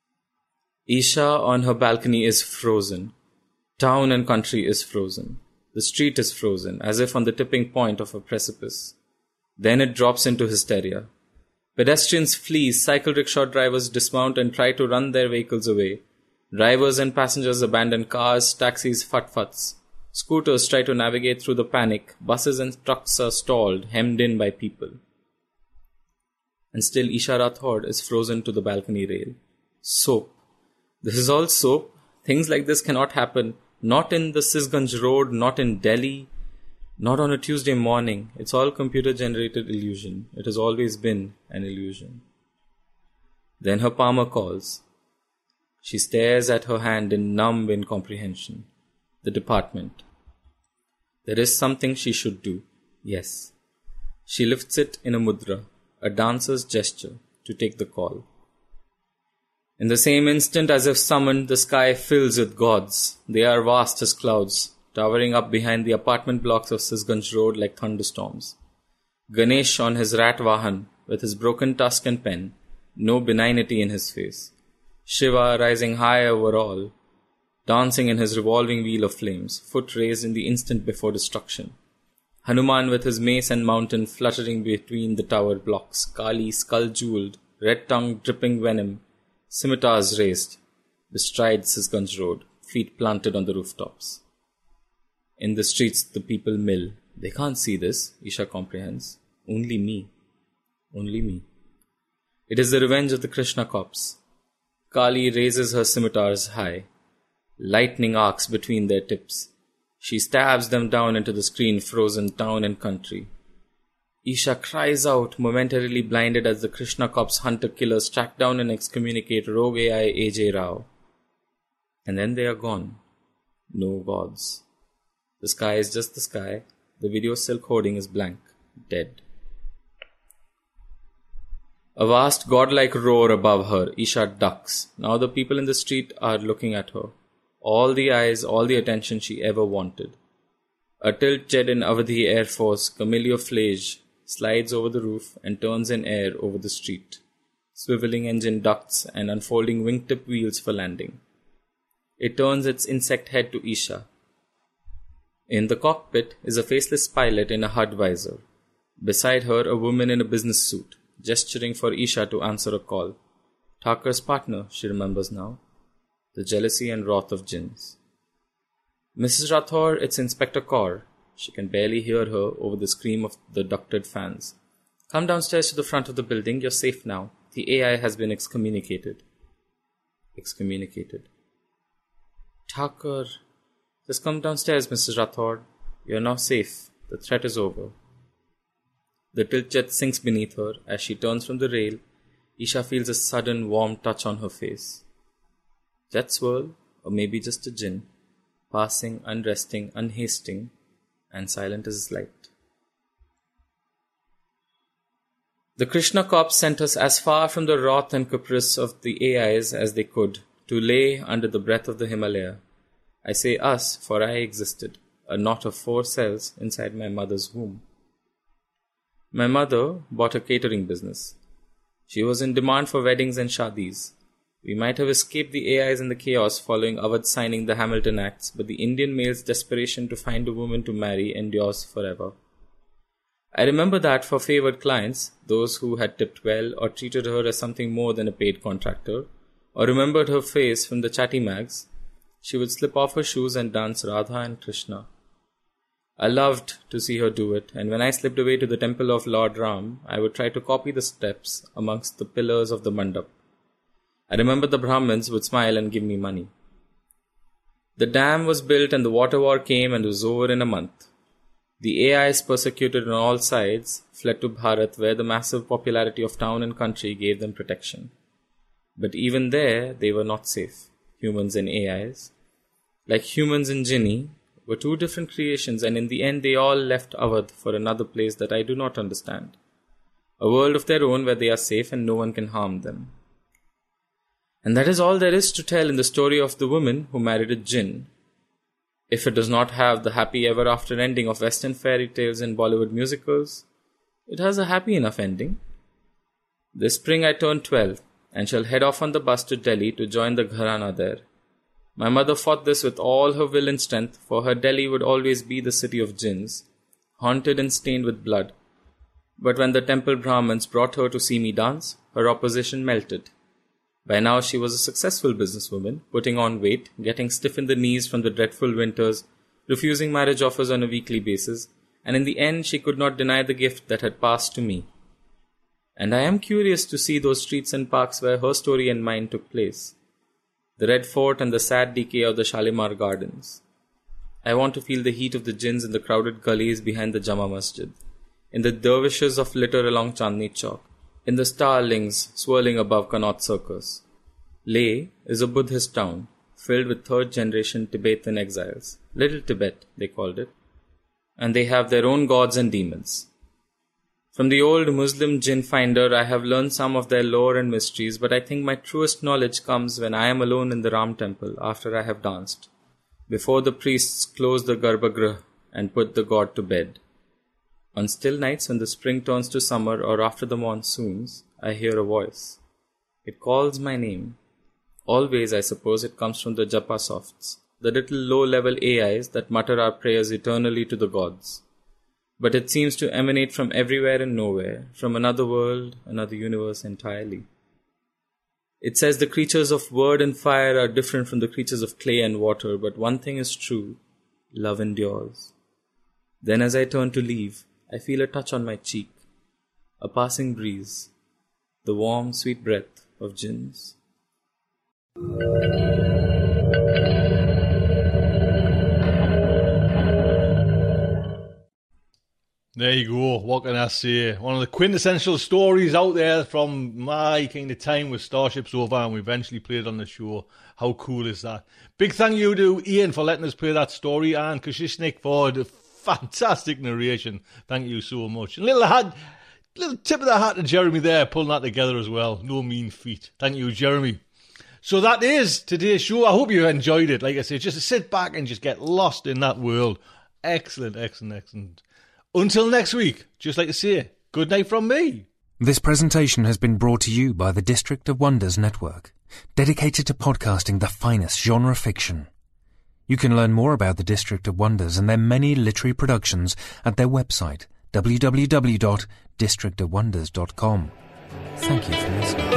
[SPEAKER 9] Isha on her balcony is frozen. Town and country is frozen. The street is frozen, as if on the tipping point of a precipice. Then it drops into hysteria. Pedestrians flee, cycle rickshaw drivers dismount and try to run their vehicles away. Drivers and passengers abandon cars, taxis, fut-futs. Scooters try to navigate through the panic. Buses and trucks are stalled, hemmed in by people. And still Isha Rathod is frozen to the balcony rail. Soap. This is all soap. Things like this cannot happen. Not in the Sisganj Road, not in Delhi, not on a Tuesday morning. It's all computer-generated illusion. It has always been an illusion. Then her palmer calls. She stares at her hand in numb incomprehension. The department. There is something she should do. Yes. She lifts it in a mudra, a dancer's gesture, to take the call. In the same instant, as if summoned, the sky fills with gods. They are vast as clouds, towering up behind the apartment blocks of Sisganj Road like thunderstorms. Ganesh on his rat vahan, with his broken tusk and pen, no benignity in his face. Shiva rising high over all, dancing in his revolving wheel of flames, foot raised in the instant before destruction. Hanuman with his mace and mountain fluttering between the tower blocks, Kali skull-jeweled, red-tongued dripping venom, scimitars raised, bestride Sisganj Road, feet planted on the rooftops. In the streets, the people mill. They can't see this, Isha comprehends. Only me. Only me. It is the revenge of the Krishna cops. Kali raises her scimitars high. Lightning arcs between their tips. She stabs them down into the screen-frozen town and country. Isha cries out, momentarily blinded as the Krishna cops hunter-killers track down and excommunicate rogue A I A J Rao. And then they are gone. No gods. The sky is just the sky. The video silk hoarding is blank. Dead. A vast godlike roar above her. Isha ducks. Now the people in the street are looking at her. All the eyes, all the attention she ever wanted. A tilt jet in Awadhi Air Force, Camillio Flage, slides over the roof and turns in air over the street, swiveling engine ducts and unfolding wingtip wheels for landing. It turns its insect head to Isha. In the cockpit is a faceless pilot in a H U D visor. Beside her, a woman in a business suit, gesturing for Isha to answer a call. Thakur's partner, she remembers now. The jealousy and wrath of jinns. Missus Rathore, it's Inspector Kaur. She can barely hear her over the scream of the ducted fans. Come downstairs to the front of the building. You're safe now. The A I has been excommunicated. Excommunicated. Thakur. Just come downstairs, Missus Rathore. You're now safe. The threat is over. The tilt jet sinks beneath her. As she turns from the rail, Isha feels a sudden warm touch on her face. Jet swirl, or maybe just a jinn, passing, unresting, unhasting, and silent as light. The Krishna Corps sent us as far from the wrath and caprice of the A Is as they could, to lay under the breath of the Himalaya. I say us, for I existed, a knot of four cells inside my mother's womb. My mother bought a catering business. She was in demand for weddings and shadis. We might have escaped the A Is and the chaos following Awadh signing the Hamilton Acts, but the Indian male's desperation to find a woman to marry endures forever. I remember that for favoured clients, those who had tipped well or treated her as something more than a paid contractor, or remembered her face from the chatty mags, she would slip off her shoes and dance Radha and Krishna. I loved to see her do it, and when I slipped away to the temple of Lord Ram, I would try to copy the steps amongst the pillars of the mandap. I remember the Brahmins would smile and give me money. The dam was built and the water war came and was over in a month. The A Is, persecuted on all sides, fled to Bharat, where the massive popularity of town and country gave them protection. But even there, they were not safe, humans and A Is. Like humans and Jinni, were two different creations, and in the end they all left Awadh for another place that I do not understand. A world of their own where they are safe and no one can harm them. And that is all there is to tell in the story of the woman who married a jinn. If it does not have the happy ever after ending of Western fairy tales and Bollywood musicals, it has a happy enough ending. This spring I turned twelve and shall head off on the bus to Delhi to join the Gharana there. My mother fought this with all her will and strength, for her Delhi would always be the city of jinns, haunted and stained with blood. But when the temple Brahmins brought her to see me dance, her opposition melted. By now she was a successful businesswoman, putting on weight, getting stiff in the knees from the dreadful winters, refusing marriage offers on a weekly basis, and in the end she could not deny the gift that had passed to me. And I am curious to see those streets and parks where her story and mine took place. The Red Fort and the sad decay of the Shalimar Gardens. I want to feel the heat of the jinns in the crowded gullies behind the Jama Masjid, in the dervishes of litter along Chandni Chowk, in the starlings swirling above Connaught Circus. Leh is a Buddhist town, filled with third-generation Tibetan exiles. Little Tibet, they called it. And they have their own gods and demons. From the old Muslim jinn finder, I have learned some of their lore and mysteries, but I think my truest knowledge comes when I am alone in the Ram temple after I have danced, before the priests close the Garbhagriha and put the god to bed. On still nights when the spring turns to summer or after the monsoons, I hear a voice. It calls my name. Always, I suppose, it comes from the Japa Softs, the little low-level A Is that mutter our prayers eternally to the gods. But it seems to emanate from everywhere and nowhere, from another world, another universe entirely. It says the creatures of word and fire are different from the creatures of clay and water, but one thing is true, love endures. Then as I turn to leave, I feel a touch on my cheek, a passing breeze, the warm, sweet breath of jinns.
[SPEAKER 8] There you go. What can I say? One of the quintessential stories out there from my kind of time with Starship Sofa, and we eventually played on the show. How cool is that? Big thank you to Ian for letting us play that story, and Kashishnik for the fantastic narration. Thank you so much. And little hat, little tip of the hat to Jeremy there, pulling that together as well. No mean feat. Thank you, Jeremy. So that is today's show. I hope you enjoyed it. Like I said, just sit back and just get lost in that world. Excellent, excellent, excellent. Until next week, just like to say, good night from me.
[SPEAKER 7] This presentation has been brought to you by the District of Wonders Network, dedicated to podcasting the finest genre fiction. You can learn more about the District of Wonders and their many literary productions at their website, w w w dot district of wonders dot com. Thank you for listening.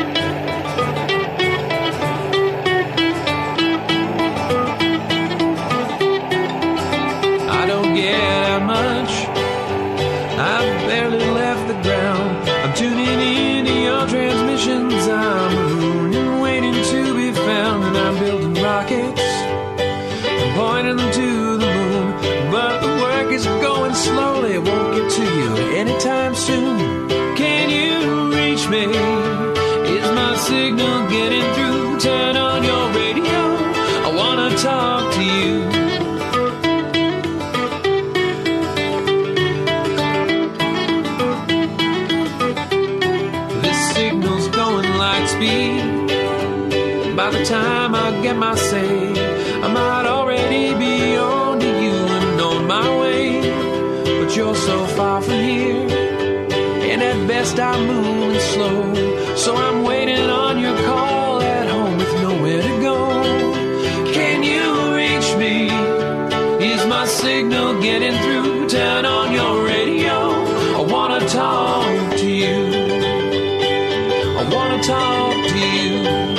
[SPEAKER 6] I don't get out much. I've barely left the ground. I'm tuning into your transmissions. I'm mooning, waiting to be found, and I'm building rockets, pointing them to the moon. But the work is going slowly. It won't get to you anytime soon. Can you reach me? Is my signal getting through? Turn on your radio. I wanna talk to you. By the time I get my say, I might already be on to you and on my way. But you're so far from here, and at best I'm moving slow. So I'm waiting on your call at home with nowhere to go. Can you reach me? Is my signal getting through? Turn on your radio. I wanna talk to you. I wanna talk to you.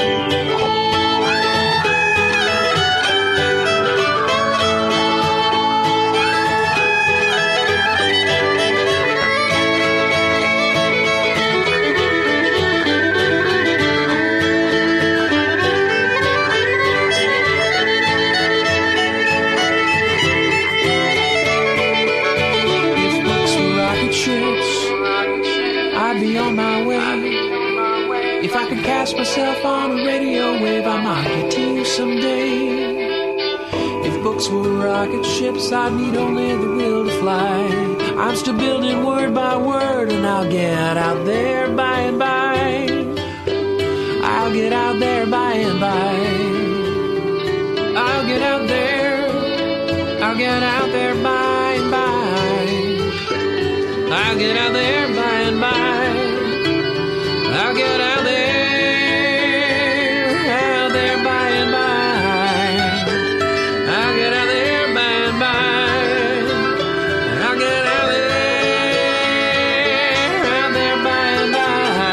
[SPEAKER 6] If I could cast myself on a radio wave, I might get to you someday. If books were rocket ships, I'd need only the will to fly. I'm still building word by word, and I'll get out there by and by. I'll get out there by and by. I'll get out there. I'll get out there by and by. I'll get out there by and by. I'll get out there, out there by and by. I'll get out there by and by. I'll get out there, out there by and by.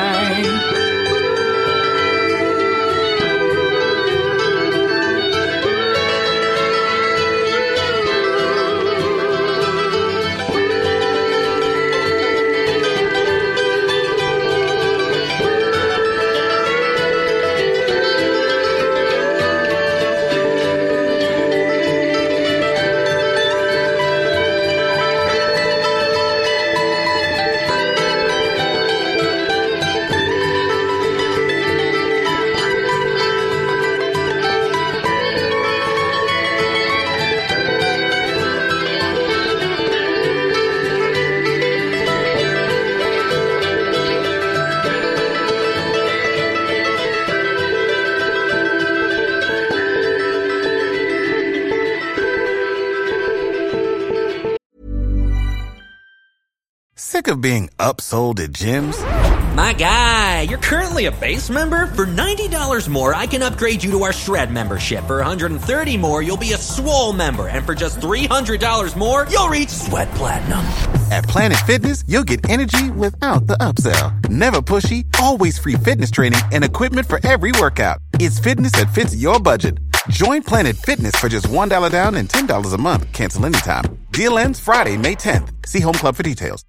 [SPEAKER 10] Sick of being upsold at gyms?
[SPEAKER 11] My guy, you're currently a base member. For ninety dollars more, I can upgrade you to our Shred membership. For one hundred thirty dollars more, you'll be a Swole member. And for just three hundred dollars more, you'll reach Sweat Platinum.
[SPEAKER 10] At Planet Fitness, you'll get energy without the upsell. Never pushy, always free fitness training and equipment for every workout. It's fitness that fits your budget. Join Planet Fitness for just one dollar down and ten dollars a month. Cancel anytime. Deal ends Friday, May tenth. See Home Club for details.